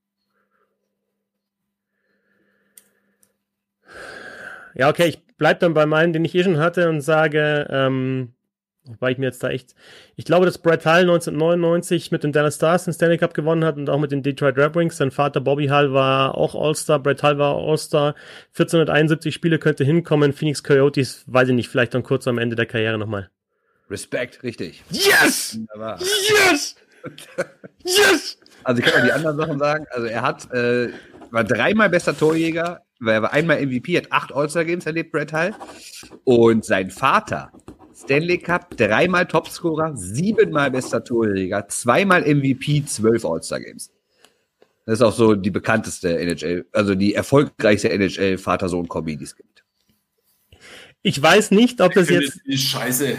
Ja, okay, ich bleib dann bei meinem, den ich schon hatte und sage, wobei ich mir jetzt da echt, ich glaube, dass Brett Hull 1999 mit den Dallas Stars den Stanley Cup gewonnen hat und auch mit den Detroit Red Wings. Sein Vater Bobby Hull war auch All-Star, Brett Hull war All-Star. 1471 Spiele könnte hinkommen. Phoenix Coyotes, weiß ich nicht, vielleicht dann kurz am Ende der Karriere nochmal. Respekt, richtig. Yes! Wunderbar. Yes! Yes! Also ich kann auch die anderen Sachen sagen. Also er war dreimal bester Torjäger, er war einmal MVP, hat 8 All-Star-Games erlebt, Brett Hull. Und sein Vater, Stanley Cup, 3-mal Topscorer, 7-mal bester Torjäger, 2-mal MVP, 12 All-Star-Games. Das ist auch so die bekannteste NHL, also die erfolgreichste NHL-Vater-Sohn-Kombi, die es gibt. Ich weiß nicht, ob das jetzt... Scheiße.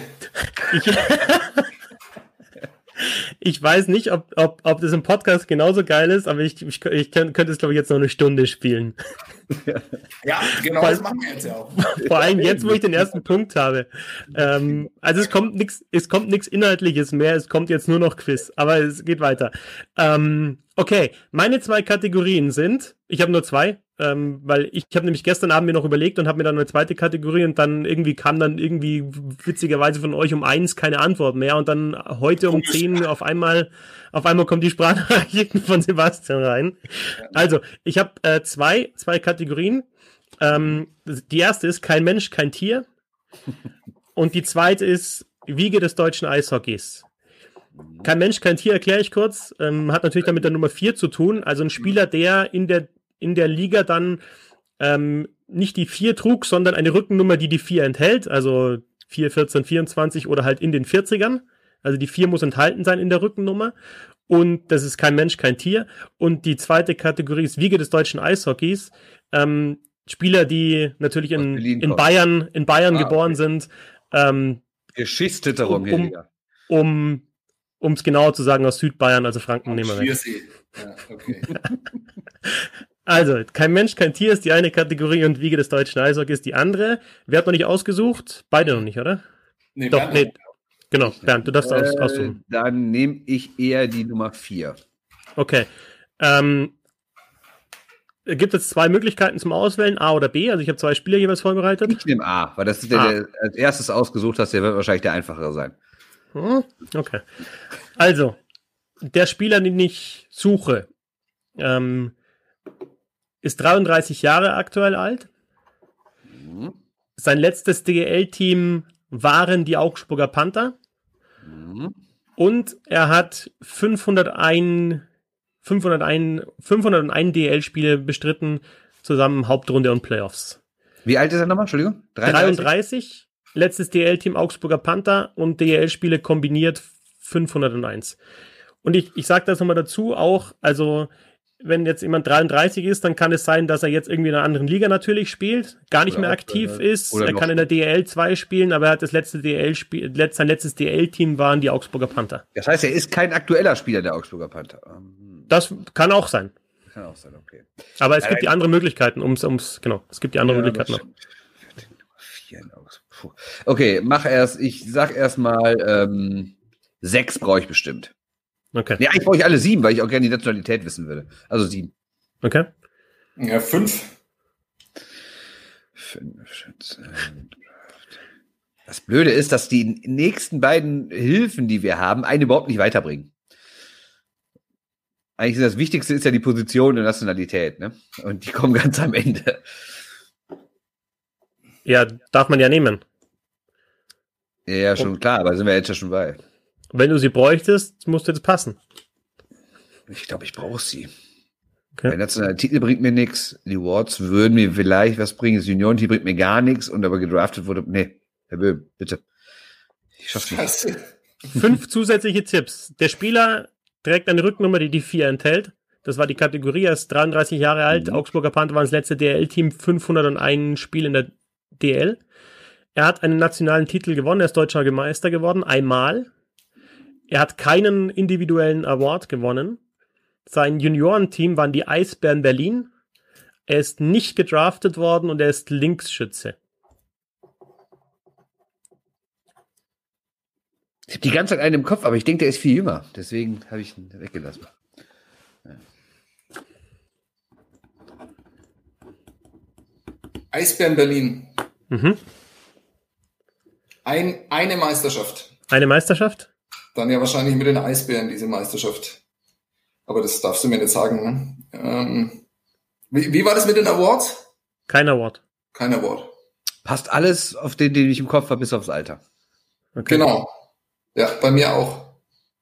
Ich weiß nicht, ob das im Podcast genauso geil ist, aber ich könnte es, glaube ich, jetzt noch eine Stunde spielen. Ja, genau, das machen wir jetzt ja auch. Vor allem jetzt, wo ich den ersten Punkt habe. Also es kommt nichts Inhaltliches mehr, es kommt jetzt nur noch Quiz, aber es geht weiter. Okay, meine 2 Kategorien sind, ich habe nur 2, weil ich habe nämlich gestern Abend mir noch überlegt und habe mir dann eine zweite Kategorie und dann kam dann witzigerweise von euch um 1 keine Antwort mehr und dann heute um 10 auf einmal kommen die Sprachnachrichten von Sebastian rein. Also, ich habe zwei Kategorien. Die erste ist kein Mensch, kein Tier. Und die zweite ist Wiege des deutschen Eishockeys. Kein Mensch, kein Tier, erkläre ich kurz. Hat natürlich dann mit der Nummer 4 zu tun. Also ein Spieler, der in der Liga dann nicht die 4 trug, sondern eine Rückennummer, die 4 enthält. Also 4, 14, 24 oder halt in den 40ern. Also die 4 muss enthalten sein in der Rückennummer. Und das ist kein Mensch, kein Tier. Und die zweite Kategorie ist Wiege des deutschen Eishockeys. Spieler, die natürlich in Bayern geboren sind. Geschichtsstitterung, um es genauer zu sagen, aus Südbayern, also Franken nehmen wir weg. Ja, okay. Also, kein Mensch, kein Tier ist die eine Kategorie und Wiege des deutschen Eishockeys ist die andere. Wer hat noch nicht ausgesucht? Beide noch nicht, oder? Nee, doch, nee. Genau, Bernd, du darfst aussuchen. Dann nehme ich eher die Nummer 4. Okay. Gibt es 2 Möglichkeiten zum Auswählen, A oder B? Also ich habe 2 Spieler jeweils vorbereitet. Ich nehme A, weil das ist der als erstes ausgesucht hast, der wird wahrscheinlich der einfachere sein. Okay. Also, der Spieler, den ich suche, ist 33 Jahre aktuell alt. Sein letztes DEL-Team waren die Augsburger Panther. Und er hat 501 DEL-Spiele bestritten, zusammen Hauptrunde und Playoffs. Wie alt ist er nochmal? Entschuldigung? 33. Letztes DEL-Team Augsburger Panther und DEL-Spiele kombiniert 501. Und ich sage das nochmal dazu auch, also wenn jetzt jemand 33 ist, dann kann es sein, dass er jetzt irgendwie in einer anderen Liga natürlich spielt, gar nicht mehr aktiv ist. Er kann in der DEL 2 spielen, aber er hat sein letztes DEL-Team waren die Augsburger Panther. Das heißt, er ist kein aktueller Spieler der Augsburger Panther. Das kann auch sein. Kann auch sein, okay. Aber es gibt die anderen Möglichkeiten, es gibt die anderen Möglichkeiten noch. Okay, ich sag erst mal 6 brauche ich bestimmt. Okay. Nee, eigentlich brauche ich alle 7, weil ich auch gerne die Nationalität wissen würde. Also 7. Okay. Ja, 5. Das Blöde ist, dass die nächsten beiden Hilfen, die wir haben, einen überhaupt nicht weiterbringen. Eigentlich das Wichtigste ist ja die Position der Nationalität, ne? Und die kommen ganz am Ende. Ja, darf man ja nehmen. Ja, schon klar, aber sind wir jetzt ja schon bei. Wenn du sie bräuchtest, musst du jetzt passen. Ich glaube, ich brauche sie. Okay. Der nationale Titel bringt mir nichts. Die Awards würden mir vielleicht was bringen. Das Junioren-Team bringt mir gar nichts. Und aber gedraftet wurde. Nee, Herr Böhm, bitte. Ich schaff's nicht. 5 zusätzliche Tipps. Der Spieler trägt eine Rückennummer, die 4 enthält. Das war die Kategorie. Er ist 33 Jahre alt. Augsburger Panther waren das letzte DL-Team. 501 Spiel in der DL. Er hat einen nationalen Titel gewonnen. Er ist deutscher Meister geworden. Einmal. Er hat keinen individuellen Award gewonnen. Sein Juniorenteam waren die Eisbären Berlin. Er ist nicht gedraftet worden und er ist Linksschütze. Ich habe die ganze Zeit einen im Kopf, aber ich denke, der ist viel jünger. Deswegen habe ich ihn weggelassen. Ja. Eisbären Berlin. Mhm. Eine Meisterschaft. Eine Meisterschaft? Dann ja wahrscheinlich mit den Eisbären, diese Meisterschaft. Aber das darfst du mir nicht sagen. Ne? Wie war das mit den Awards? Kein Award. Kein Award. Passt alles auf den ich im Kopf habe, bis aufs Alter. Okay. Genau. Ja, bei mir auch.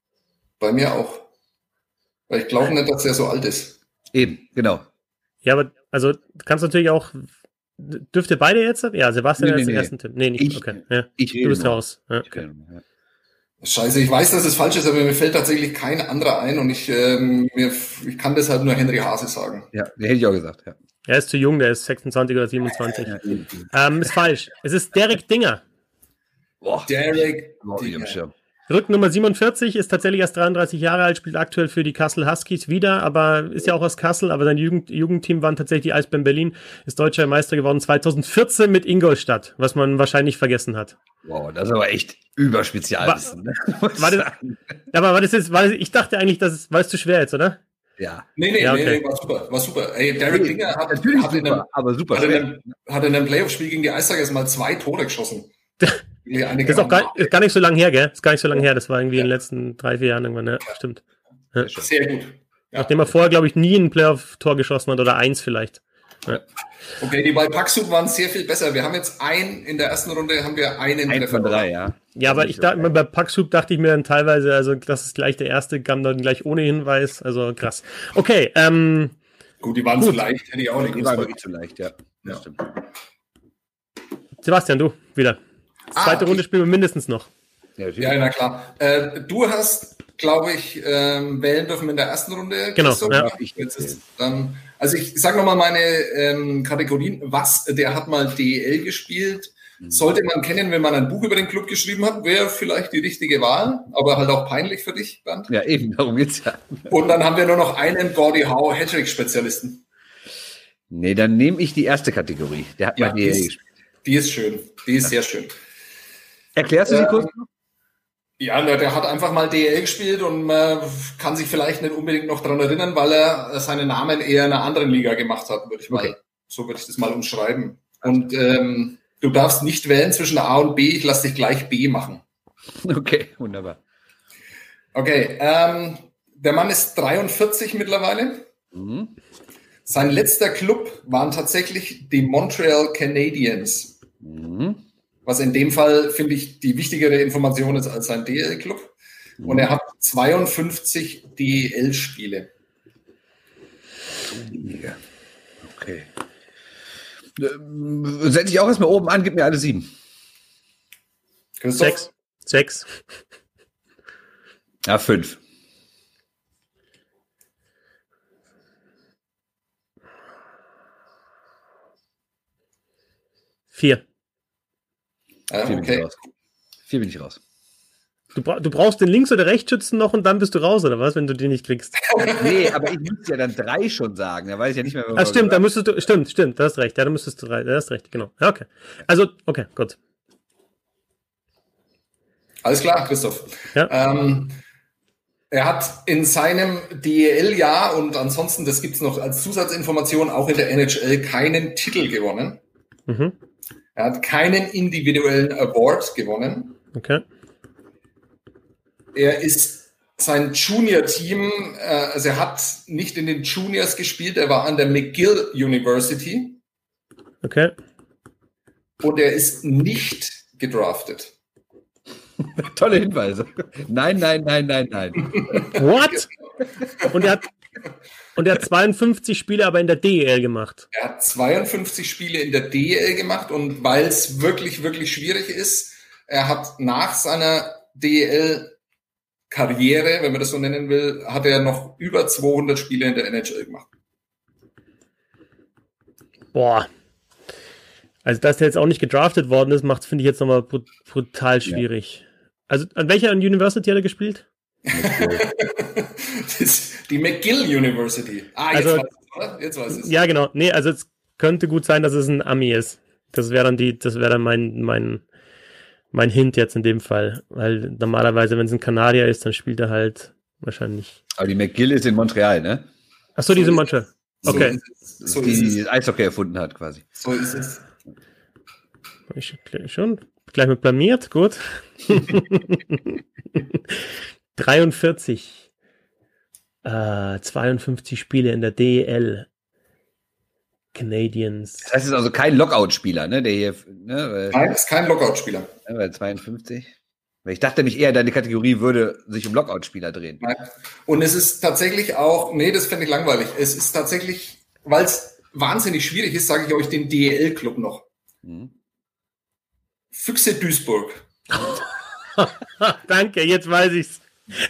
Weil ich glaube nicht, dass er so alt ist. Eben, genau. Ja, aber also du kannst natürlich auch. Dürft ihr beide jetzt? Ja, Sebastian ist den ersten Tipp. Nee, nicht. Okay. Ja. Du bist raus. Ja, okay. Scheiße, ich weiß, dass es falsch ist, aber mir fällt tatsächlich kein anderer ein und ich kann deshalb nur Henry Hase sagen. Ja, den hätte ich auch gesagt, ja. Er ist zu jung, der ist 26 oder 27. Ist falsch. Es ist Derek Dinger. Boah. Derek Dinger. Rücknummer 47, ist tatsächlich erst 33 Jahre alt, spielt aktuell für die Kassel Huskies wieder, aber ist ja auch aus Kassel, aber sein Jugendteam waren tatsächlich die Eisbären Berlin, ist deutscher Meister geworden 2014 mit Ingolstadt, was man wahrscheinlich vergessen hat. Wow, das ist aber echt Überspezialwissen. Ne? Ich dachte eigentlich, war es zu schwer jetzt, oder? Ja. Nee, war super. Ey, Derek Dinger hat in einem Playoff-Spiel gegen die Eistigers mal 2 Tore geschossen. Das ist auch gar nicht so lange her, gell? Ist gar nicht so lange her. Das war irgendwie in den letzten 3-4 Jahren irgendwann, ja, stimmt. Ja. Sehr gut. Ja. Nachdem er vorher, glaube ich, nie ein Playoff-Tor geschossen hat oder 1 vielleicht. Ja. Okay, die bei Paxuk waren sehr viel besser. Wir haben jetzt in der ersten Runde haben wir einen Treffer. Von 3, ja. Ja, aber bei Paxuk dachte ich mir dann teilweise, also das ist gleich der erste, kam dann gleich ohne Hinweis, also krass. Okay, gut, die waren zu leicht, hätte ich auch nicht gewusst. Die waren wirklich zu leicht, ja. Das stimmt. Sebastian, du, wieder. Zweite Runde spielen wir mindestens noch. Ja, na klar. Du hast, glaube ich, wählen dürfen in der ersten Runde. Genau. Ja. Also ich sage nochmal meine Kategorien. Der hat mal DEL gespielt. Sollte man kennen, wenn man ein Buch über den Club geschrieben hat, wäre vielleicht die richtige Wahl, aber halt auch peinlich für dich, Bernd. Ja, eben, darum geht's ja. Und dann haben wir nur noch einen Gordie Howe Hattrick-Spezialisten. Nee, dann nehme ich die erste Kategorie. Der hat mal DEL gespielt. Die ist schön. Die ist sehr schön. Erklärst du sie kurz? Ja, der hat einfach mal DEL gespielt und man kann sich vielleicht nicht unbedingt noch daran erinnern, weil er seinen Namen eher in einer anderen Liga gemacht hat, so würde ich das mal umschreiben. Und du darfst nicht wählen zwischen A und B, ich lasse dich gleich B machen. Okay, wunderbar. Okay, der Mann ist 43 mittlerweile. Mhm. Sein letzter Club waren tatsächlich die Montreal Canadiens. Mhm. Was in dem Fall, finde ich, die wichtigere Information ist als sein DEL-Club. Und er hat 52 DEL-Spiele. Okay. Setze ich auch erstmal oben an, gib mir alle 7. Christoph? 6. Ja, 5. 4. Okay. 4 bin ich raus. Du brauchst den Links- oder Rechtsschützen noch und dann bist du raus, oder was, wenn du den nicht kriegst? Nee, aber ich müsste ja dann 3 schon sagen. Da weiß ich ja nicht mehr, was stimmt, da müsstest du, stimmt, da hast recht. Ja, da müsstest du 3, da hast recht, genau. Ja, okay. Also, okay, gut. Alles klar, Christoph. Ja. Er hat in seinem DEL-Jahr und ansonsten, das gibt's noch als Zusatzinformation, auch in der NHL keinen Titel gewonnen. Mhm. Er hat keinen individuellen Award gewonnen. Okay. Er ist sein Junior-Team, also er hat nicht in den Juniors gespielt, er war an der McGill University. Okay. Und er ist nicht gedraftet. Tolle Hinweise. Nein. What? Und er hat 52 Spiele aber in der DEL gemacht. Er hat 52 Spiele in der DEL gemacht und weil es wirklich, wirklich schwierig ist, er hat nach seiner DEL-Karriere, wenn man das so nennen will, hat er noch über 200 Spiele in der NHL gemacht. Boah. Also, dass der jetzt auch nicht gedraftet worden ist, finde ich jetzt nochmal brutal schwierig. Ja. Also, an welcher University hat er gespielt? Die McGill University. Jetzt weiß ich es. Ja, genau. Nee, also es könnte gut sein, dass es ein Ami ist. Das wäre dann mein mein Hint jetzt in dem Fall. Weil normalerweise, wenn es ein Kanadier ist, dann spielt er halt wahrscheinlich. Aber die McGill ist in Montreal, ne? Achso, diese Montreal. Okay. Die Eishockey erfunden hat, quasi. So ist es. Ich schon. Gleich mit blamiert, gut. 43. 52 Spiele in der DEL. Canadiens. Das ist also kein Lockout-Spieler, ne? Der hier, ne? Nein, ist kein Lockout-Spieler. Weil 52. Weil ich dachte nämlich eher, deine Kategorie würde sich um Lockout-Spieler drehen. Nein. Und es ist tatsächlich auch, das fände ich langweilig. Es ist tatsächlich, weil es wahnsinnig schwierig ist, sage ich euch den DEL-Club noch. Füchse Duisburg. Danke, jetzt weiß ich's.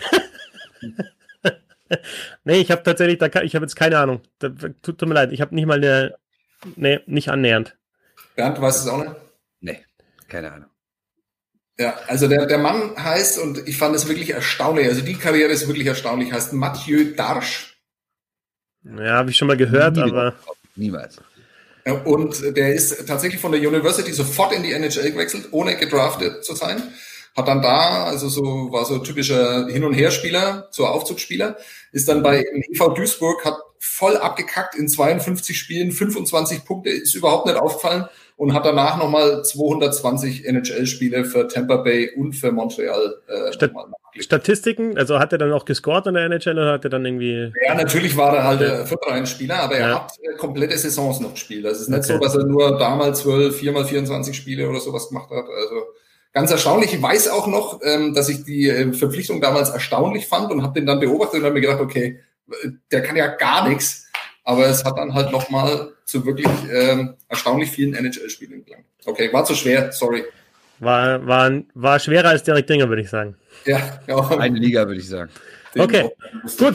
Nee, ich habe tatsächlich, ich habe jetzt keine Ahnung. Tut mir leid, ich habe nicht mal nicht annähernd. Bernd, weißt du es auch nicht? Nee, keine Ahnung. Ja, also der Mann heißt, und ich fand es wirklich erstaunlich, also die Karriere ist wirklich erstaunlich, heißt Mathieu Darsch. Ja, habe ich schon mal gehört, aber... Niemals. Und der ist tatsächlich von der University sofort in die NHL gewechselt, ohne gedraftet zu sein. Hat dann war so typischer Hin- und Herspieler, so Aufzugsspieler, ist dann bei EV Duisburg, hat voll abgekackt in 52 Spielen, 25 Punkte, ist überhaupt nicht aufgefallen und hat danach nochmal 220 NHL-Spiele für Tampa Bay und für Montreal Statistiken, also hat er dann auch gescored in der NHL oder hat er dann irgendwie... Ja, natürlich war er halt ein Viertelreihenspieler, aber er hat komplette Saisons noch gespielt. Das ist nicht so, dass er nur damals 4x24 Spiele oder sowas gemacht hat, also... Ganz erstaunlich. Ich weiß auch noch, dass ich die Verpflichtung damals erstaunlich fand und habe den dann beobachtet und habe mir gedacht, okay, der kann ja gar nichts. Aber es hat dann halt nochmal zu wirklich erstaunlich vielen NHL-Spielen gelangt. Okay, war zu schwer, sorry. War schwerer als Derek Dinger, würde ich sagen. Ja. Eine Liga, würde ich sagen. Okay, gut.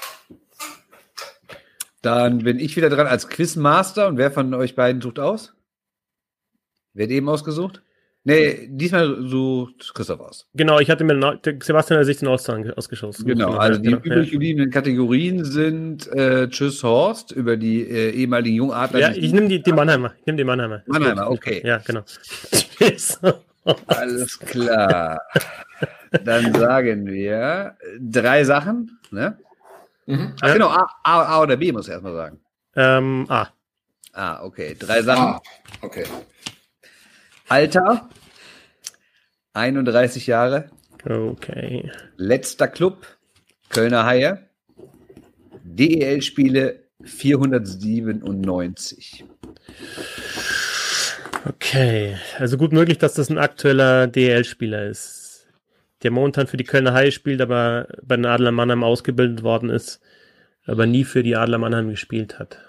Dann bin ich wieder dran als Quizmaster. Und wer von euch beiden sucht aus? Wer hat eben ausgesucht? Nee, diesmal sucht Christoph aus. Genau, ich hatte mir Sebastian sich den ausgeschossen. Genau, also die übrig gebliebenen Kategorien sind Tschüss Horst über die ehemaligen Jungadler. Ja, ich nehme die Mannheimer. Mannheimer, okay. Ja, genau. Alles klar. Dann sagen wir 3 Sachen, ne? Ach, genau, A oder B muss ich erstmal sagen. A. Ah, okay. 3 Sachen. Okay. Alter, 31 Jahre. Okay. Letzter Club, Kölner Haie. DEL-Spiele 497. Okay, also gut möglich, dass das ein aktueller DEL-Spieler ist, der momentan für die Kölner Haie spielt, aber bei den Adler Mannheim ausgebildet worden ist, aber nie für die Adler Mannheim gespielt hat.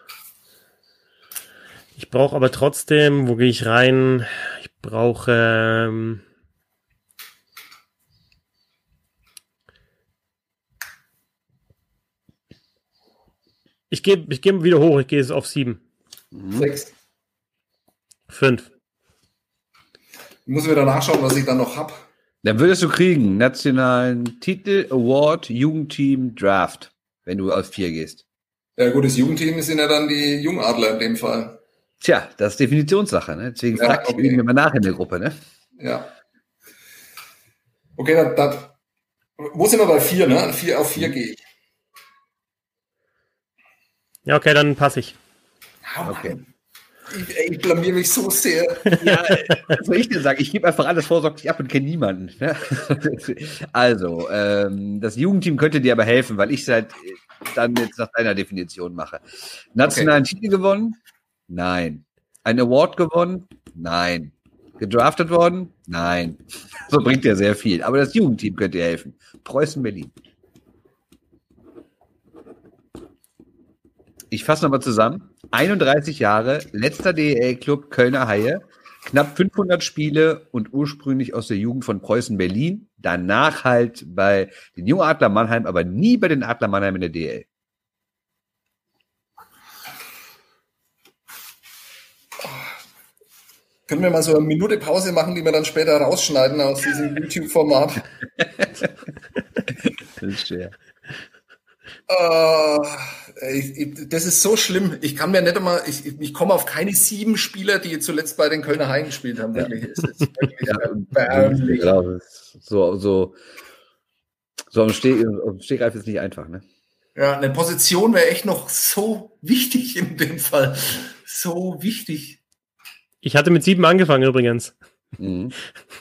Ich brauche aber trotzdem, wo gehe ich rein? Ich brauche ich gehe wieder hoch, ich gehe es auf 7. 6. 5. Ich muss wieder nachschauen, was ich dann noch habe. Dann würdest du kriegen nationalen Titel, Award, Jugendteam, Draft, wenn du auf 4 gehst. Ja gut, das Jugendteam sind ja dann die Jungadler in dem Fall. Tja, das ist Definitionssache, ne? Deswegen frag ich ihn immer nach in der Gruppe, ne? Ja. Okay, wo sind wir bei 4, ne? Auf 4 gehe ich. Ja, okay, dann passe ich. Okay. Ich blamier mich so sehr. Ja, was soll ich denn sagen? Ich gebe einfach alles vorsorglich ab und kenne niemanden. Ne? Also, das Jugendteam könnte dir aber helfen, weil ich es halt dann jetzt nach deiner Definition mache. Nationalen Titel gewonnen? Nein. Ein Award gewonnen? Nein. Gedraftet worden? Nein. So bringt ja sehr viel. Aber das Jugendteam könnte dir helfen. Preußen Berlin. Ich fasse nochmal zusammen. 31 Jahre, letzter DEL-Club Kölner Haie, knapp 500 Spiele und ursprünglich aus der Jugend von Preußen Berlin. Danach halt bei den Jungadler Mannheim, aber nie bei den Adler Mannheim in der DEL. Können wir mal so eine Minute Pause machen, die wir dann später rausschneiden aus diesem YouTube-Format? Das ist schwer. Das ist so schlimm. Ich kann mir nicht einmal, ich komme auf keine 7 Spieler, die zuletzt bei den Kölner Haien gespielt haben. Wirklich. Es ist wirklich erbärmlich. So am Stegreif ist nicht einfach, ne? Ja, eine Position wäre echt noch so wichtig in dem Fall. So wichtig. Ich hatte mit 7 angefangen übrigens. Mhm.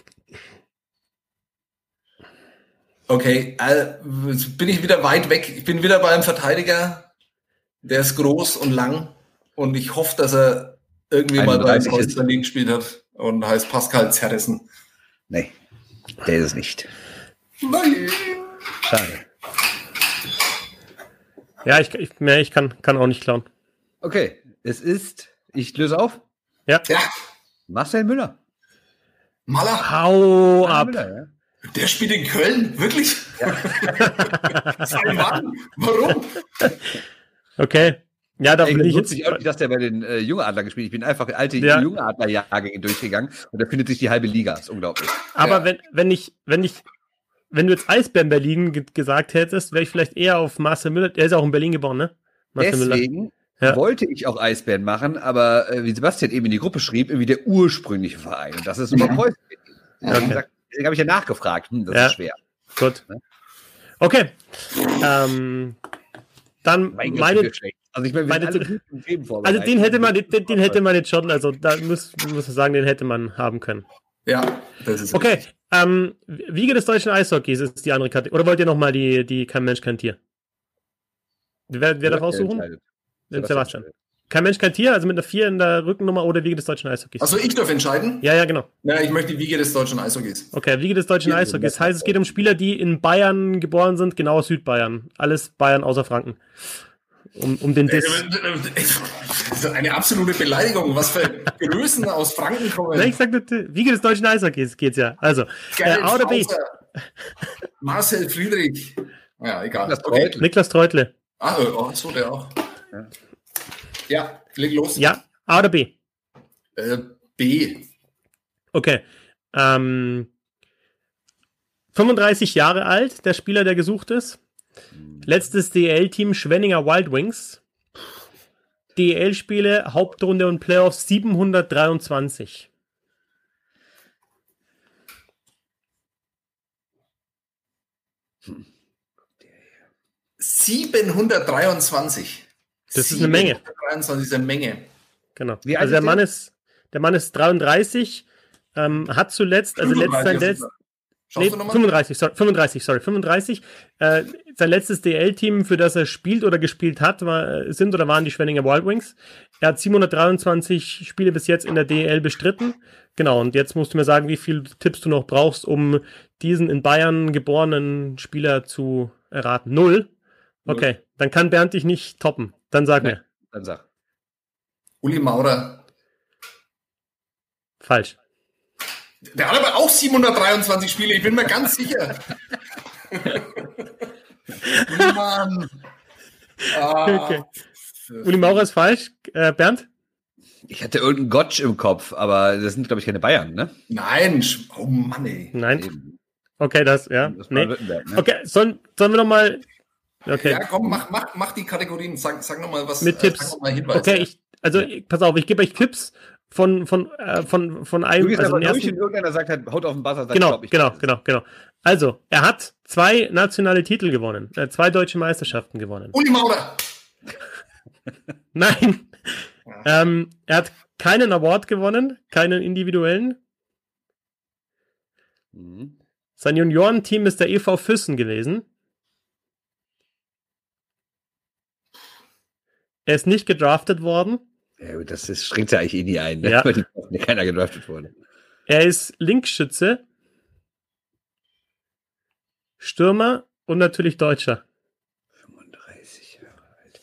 Okay, bin ich wieder weit weg. Ich bin wieder bei einem Verteidiger, der ist groß und lang und ich hoffe, dass er irgendwie mal bei Preußen Berlin gespielt hat und heißt Pascal Zerrissen. Nee, der ist es nicht. Nein. Schade. Ja, ich kann auch nicht klauen. Okay, ich löse auf. Ja. Marcel Müller. Maler. Hau ab. Müller, ja. Der spielt in Köln? Wirklich? Ja. Sein Mann? Warum? Okay. Ja, da bin ich jetzt nicht, dass der bei den Jungadler gespielt hat. Ich bin einfach alte Jungadler-Jahrgänge durchgegangen und da findet sich die halbe Liga. Das ist unglaublich. Aber wenn du jetzt Eisbären Berlin gesagt hättest, wäre ich vielleicht eher auf Marcel Müller. Der ist auch in Berlin geboren, ne? Marcel Deswegen wollte ich auch Eisbären machen, aber wie Sebastian eben in die Gruppe schrieb, irgendwie der ursprüngliche Verein. Und das ist über Preußen. Okay. Deswegen habe ich ja nachgefragt. Das ist schwer. Gut. Okay. Dann meine. Also den hätte man jetzt schon, also da muss man sagen, den hätte man haben können. Ja, das ist okay. Wiege des deutschen Eishockeys ist die andere Kategorie. Oder wollt ihr nochmal die Kein Mensch, kein Tier? Wer darf aussuchen? Sebastian. Kein Mensch, kein Tier, also mit einer 4 in der Rückennummer oder Wiege des deutschen Eishockeys. Also ich darf entscheiden? Ja, genau. Ja, ich möchte die Wiege des deutschen Eishockeys. Okay, Wiege des deutschen Eishockeys. Heißt, es geht um Spieler, die in Bayern geboren sind, genau Südbayern. Alles Bayern außer Franken. Um den Diss. Das ist eine absolute Beleidigung. Was für Größen aus Franken kommen. Nein, ich sag bitte, Wiege des deutschen Eishockeys geht's ja. Also, A oder B? Marcel Friedrich. Ja, egal. Niklas Treutle. So der auch. Ja, leg los. Ja, A oder B? B. Okay. 35 Jahre alt, der Spieler, der gesucht ist. Letztes DEL-Team Schwenninger Wild Wings. DEL-Spiele, Hauptrunde und Playoffs 723. Das ist eine Menge. 723 ist eine Menge. Genau. Also der Mann ist 33, hat zuletzt, also sein 35. Sein letztes DL-Team, für das er spielt oder gespielt hat, waren die Schwenninger Wild Wings. Er hat 723 Spiele bis jetzt in der DL bestritten. Genau, und jetzt musst du mir sagen, wie viele Tipps du noch brauchst, um diesen in Bayern geborenen Spieler zu erraten. 0? Okay, dann kann Bernd dich nicht toppen. Dann sag mir. Dann sag. Uli Maurer. Falsch. Der hat aber auch 723 Spiele, ich bin mir ganz sicher. Mann. Okay. Uli Maurer ist falsch. Bernd? Ich hatte irgendeinen Gottsch im Kopf, aber das sind, glaube ich, keine Bayern, ne? Nein, oh Mann, ey. Nein. Okay, das nee. Ne? Okay, sollen wir nochmal... Okay. Ja, komm, mach die Kategorien. Sag nochmal was. Mit Tipps. Sag noch mal Hinweise. Okay, pass auf, ich gebe euch Tipps von einem. Also irgendeiner sagt halt, haut auf den Buzzer. Genau. Also, er hat 2 nationale Titel gewonnen. 2 deutsche Meisterschaften gewonnen. Uli Maurer. Nein. Er hat keinen Award gewonnen, keinen individuellen. Sein Juniorenteam ist der EV Füssen gewesen. Er ist nicht gedraftet worden. Ja, das schränkt ja eigentlich nie ein, ne? Ja. Weil keiner gedraftet wurde. Er ist Linksschütze, Stürmer und natürlich Deutscher. 35 Jahre alt.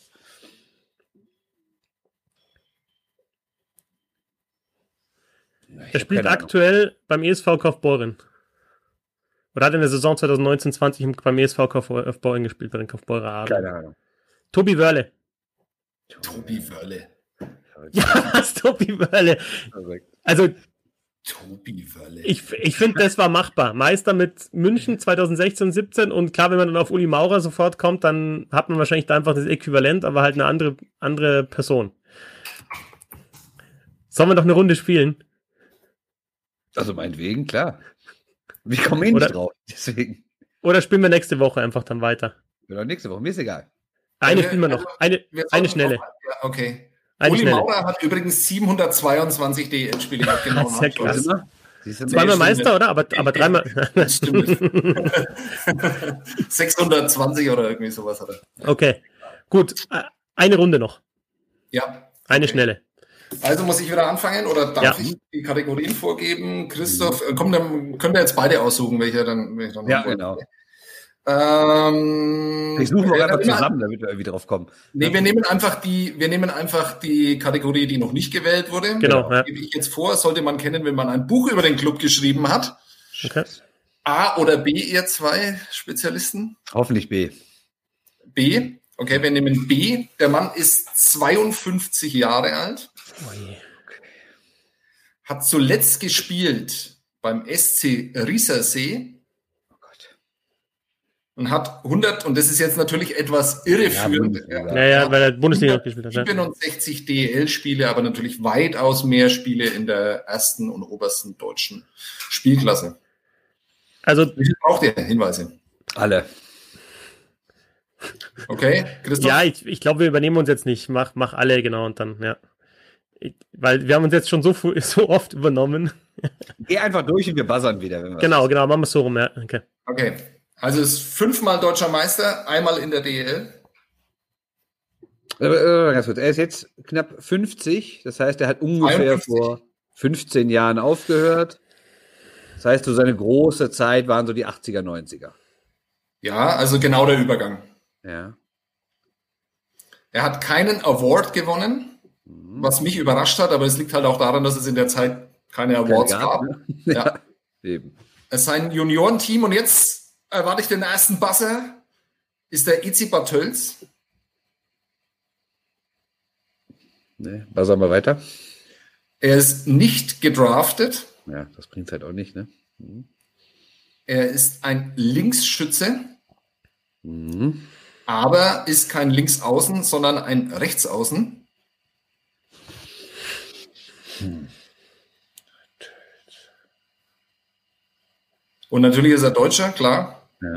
Er spielt aktuell beim ESV Kaufbeuren. Oder hat in der Saison 2019-20 beim ESV Kaufbeuren gespielt, bei den Kaufbeurer Adler. Keine Ahnung. Tobi Wörle. Tobi Wörle. Ja, was Tobi Wörle. Also, Tobi Wölle. Ich finde, das war machbar. Meister mit München 2016, 17 und klar, wenn man dann auf Uli Maurer sofort kommt, dann hat man wahrscheinlich da einfach das Äquivalent, aber halt eine andere Person. Sollen wir doch eine Runde spielen? Also meinetwegen, klar. Wir kommen eh nicht drauf, deswegen. Oder spielen wir nächste Woche einfach dann weiter? Oder nächste Woche, mir ist egal. Eine spielen wir noch. Eine schnelle. Okay. Uli Maurer hat übrigens 722 DEL-Spiele. Genau. Sehr krass. Zweimal Meister, oder? Aber dreimal. Das stimmt. 620 oder irgendwie sowas hat er. Okay, gut. Eine Runde noch. Ja. Eine schnelle. Also muss ich wieder anfangen oder darf ich die Kategorien vorgeben? Christoph, komm, dann können wir jetzt beide aussuchen, welcher dann ja, genau. Ich suche noch einfach zusammen, damit wir irgendwie drauf kommen. Nee, wir nehmen einfach die Kategorie, die noch nicht gewählt wurde. Genau. Ja. Gebe ich jetzt vor, sollte man kennen, wenn man ein Buch über den Club geschrieben hat. Okay. A oder B, ihr zwei Spezialisten? Hoffentlich B. B. Okay, wir nehmen B. Der Mann ist 52 Jahre alt. Hat zuletzt gespielt beim SC Riesersee. Und hat 100, und das ist jetzt natürlich etwas irreführend. Ja, weil er Bundesliga gespielt hat. 67 DEL-Spiele, aber natürlich weitaus mehr Spiele in der ersten und obersten deutschen Spielklasse. Also, wie viel braucht ihr Hinweise? Alle. Okay, Christoph? Ja, ich glaube, wir übernehmen uns jetzt nicht. Mach alle, genau, und dann, ja. Weil wir haben uns jetzt schon so oft übernommen. Geh einfach durch und wir buzzern wieder. Wenn genau, machen wir es so rum, ja. Okay. Also ist 5-mal deutscher Meister, einmal in der DEL. Ganz kurz, er ist jetzt knapp 50, das heißt, er hat ungefähr 51. Vor 15 Jahren aufgehört. Das heißt, so seine große Zeit waren so die 80er, 90er. Ja, also genau der Übergang. Ja. Er hat keinen Award gewonnen, was mich überrascht hat, aber es liegt halt auch daran, dass es in der Zeit keine Awards gab. Ne? Ja. Eben. Es ist ein Juniorenteam und jetzt erwarte ich den ersten Buzzer, ist der Itzi Bartels. Ne, buzzern wir weiter. Er ist nicht gedraftet. Ja, das bringt halt auch nicht, ne? Er ist ein Linksschütze, aber ist kein Linksaußen, sondern ein Rechtsaußen. Und natürlich ist er Deutscher, klar. Ja.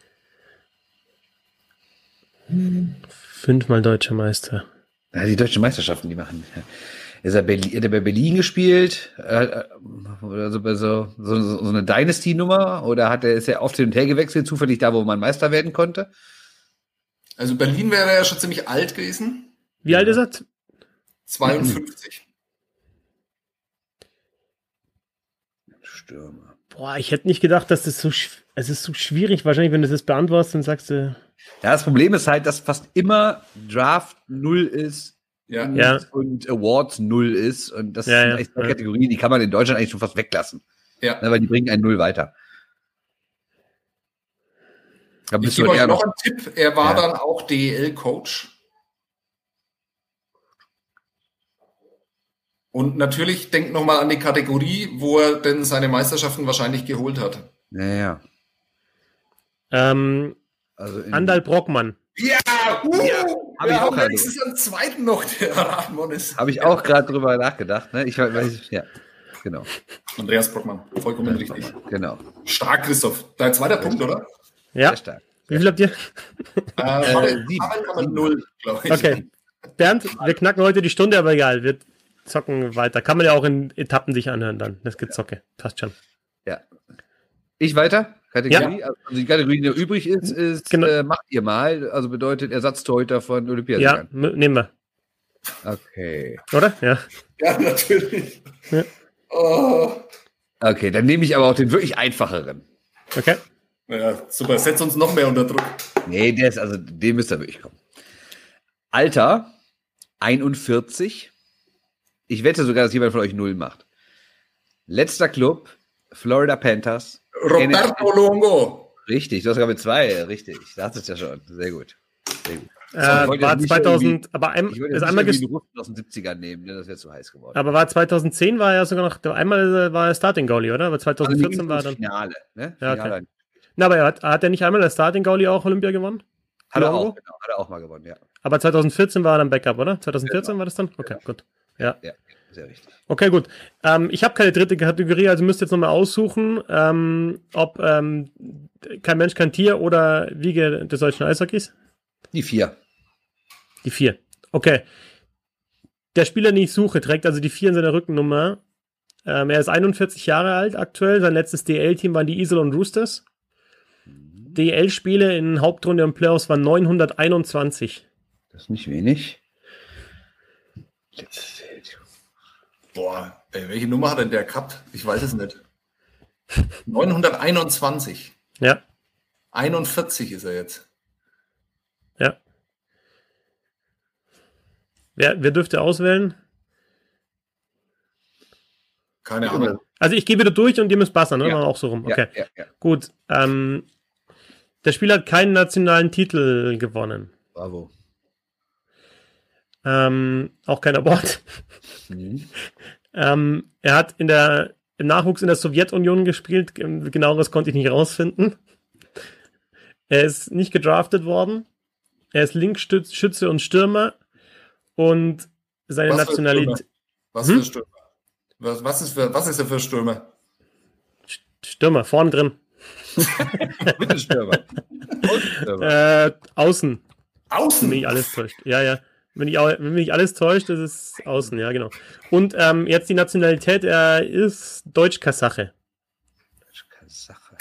5-mal deutscher Meister. Ja, die deutschen Meisterschaften, die machen. Hat er bei Berlin gespielt? Also bei so eine Dynasty-Nummer? Oder ist er oft hin und her gewechselt, zufällig da, wo man Meister werden konnte? Also Berlin wäre ja schon ziemlich alt gewesen. Wie alt ist er? 52. Stürmer. Boah, ich hätte nicht gedacht, dass das es ist so schwierig. Wahrscheinlich, wenn du das beantwortest, dann sagst du. Ja, das Problem ist halt, dass fast immer Draft 0 ist und Awards 0 ist. Und das sind echt zwei Kategorien, die kann man in Deutschland eigentlich schon fast weglassen. Ja. Weil die bringen einen 0 weiter. Ich gebe euch noch einen Tipp. Er war dann auch DEL-Coach. Und natürlich denkt nochmal an die Kategorie, wo er denn seine Meisterschaften wahrscheinlich geholt hat. Ja. Also Andal Brockmann. Ja, habe ich auch wenigstens einen zweiten noch, der Radmann ist. Habe ich auch gerade drüber nachgedacht. Ne? Ich weiß, ja, genau. Andreas Brockmann, vollkommen richtig. Genau. Stark, Christoph. Dein zweiter Punkt, oder? Ja. Sehr stark. Wie viel habt ihr? 7,0, glaube ich. Okay. Bernd, wir knacken heute die Stunde, aber egal, wir zocken weiter. Kann man ja auch in Etappen sich anhören dann. Das Gezocke. Passt schon. Ja. Ich weiter? Kategorie? Ja. Also die Kategorie, die übrig ist genau. Macht ihr mal. Also bedeutet Ersatztorhüter von Olympiasiegern. Ja, nehmen wir. Okay. Oder? Ja. Ja, natürlich. Ja. Oh. Okay, dann nehme ich aber auch den wirklich einfacheren. Okay. Ja, super. Setz uns noch mehr unter Druck. Nee, dem müsst ihr wirklich kommen. Alter, 41. Ich wette sogar, dass jemand von euch 0 macht. Letzter Club, Florida Panthers. Roberto Longo. Richtig, du hast sogar mit 2, richtig. Das ist ja schon, sehr gut. War 2000, aber ich würde einmal die Russen aus den 70ern nehmen, ne? Das wäre zu heiß geworden. Aber war 2010 war ja sogar noch, einmal war er Starting Goalie, oder? Aber 2014 also war er dann. Finale, ne? Ja, okay. Na, aber hat er nicht einmal als Starting Goalie auch Olympia gewonnen? Hat er auch mal gewonnen, ja. Aber 2014 war er dann Backup, oder? 2014 war das dann? Okay, gut. Ja, sehr richtig. Okay, gut. Ich habe keine dritte Kategorie, also müsst ihr jetzt nochmal aussuchen, ob kein Mensch, kein Tier oder Wiege des deutschen Eishockeys? Die 4. Die 4. Okay. Der Spieler, den ich suche, trägt also die 4 in seiner Rückennummer. Er ist 41 Jahre alt aktuell. Sein letztes DL-Team waren die Iserlohn Roosters. DL-Spiele in Hauptrunde und Playoffs waren 921. Das ist nicht wenig. Boah, welche Nummer hat denn der gehabt? Ich weiß es nicht. 921. Ja. 41 ist er jetzt. Ja. Wer dürfte auswählen? Keine Ahnung. Also ich gehe wieder durch und ihr müsst passen, ne? Ja. Auch so rum. Okay. Ja. Gut. Der Spieler hat keinen nationalen Titel gewonnen. Bravo. Auch kein Award. Er hat im Nachwuchs in der Sowjetunion gespielt. Genaueres konnte ich nicht rausfinden. Er ist nicht gedraftet worden. Er ist Linksschütze und Stürmer. Und seine Nationalität. Was für Stürmer? Was ist er für Stürmer? Stürmer, vorne drin. Mittelstürmer. Außen. Außen? Wenn mich alles täuscht. Ja. Wenn mich alles täuscht, ist es außen, ja, genau. Und jetzt die Nationalität, er ist Deutsch-Kasache. Deutsch-Kasache.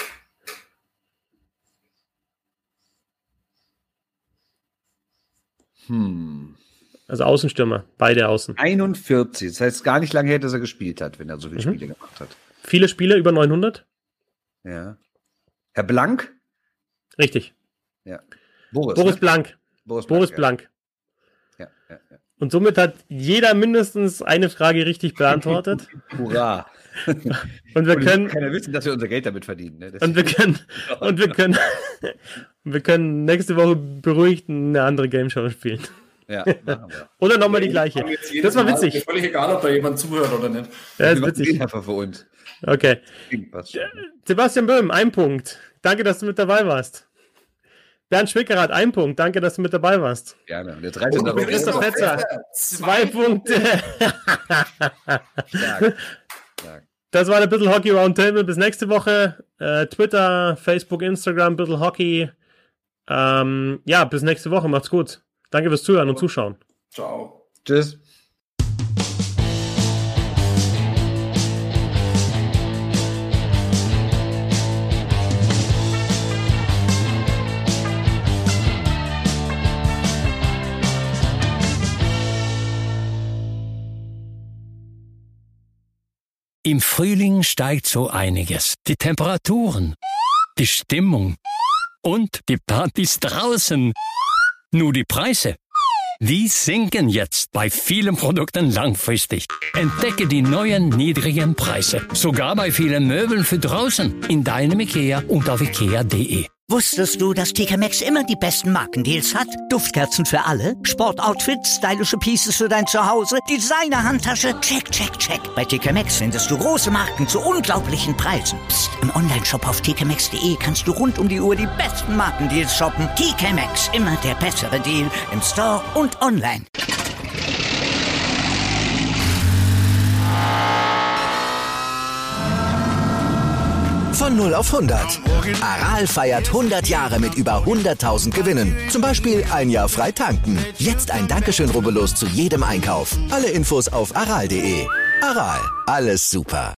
Also Außenstürmer, beide außen. 41, das heißt gar nicht lange her, dass er gespielt hat, wenn er so viele Spiele gemacht hat. Viele Spiele, über 900? Ja. Herr Blank? Richtig. Ja. Boris Blank. Boris Blank. Ja. Und somit hat jeder mindestens eine Frage richtig beantwortet. Hurra. Und wir können keiner wissen, dass wir unser Geld damit verdienen. Ne? Und wir können nächste Woche beruhigt eine andere Gameshow spielen. Ja, machen wir. Oder nochmal die gleiche. Das war witzig. Ist völlig egal, ob da jemand zuhört oder nicht. Ja, ist witzig. Einfach für uns. Okay. Sebastian Böhm, 1 Punkt. Danke, dass du mit dabei warst. Bernd Schwickerath, 1 Punkt. Danke, dass du mit dabei warst. Gerne. Und der 13. Und Christoph Fetzer, 2 Punkte. Stark. Das war der Bissl Hockey Roundtable. Bis nächste Woche. Twitter, Facebook, Instagram, Bissl Hockey. Bis nächste Woche. Macht's gut. Danke fürs Zuhören und Zuschauen. Ciao. Tschüss. Im Frühling steigt so einiges. Die Temperaturen, die Stimmung und die Partys draußen. Nur die Preise, die sinken jetzt bei vielen Produkten langfristig. Entdecke die neuen niedrigen Preise. Sogar bei vielen Möbeln für draußen. In deinem IKEA und auf ikea.de. Wusstest du, dass TK Maxx immer die besten Markendeals hat? Duftkerzen für alle, Sportoutfits, stylische Pieces für dein Zuhause, Designer-Handtasche, check. Bei TK Maxx findest du große Marken zu unglaublichen Preisen. Psst. Im Onlineshop auf tkmaxx.de kannst du rund um die Uhr die besten Markendeals shoppen. TK Maxx, immer der bessere Deal im Store und online. Von 0 auf 100. Aral feiert 100 Jahre mit über 100.000 Gewinnen. Zum Beispiel 1 Jahr frei tanken. Jetzt ein Dankeschön, rubbellos zu jedem Einkauf. Alle Infos auf aral.de. Aral, alles super.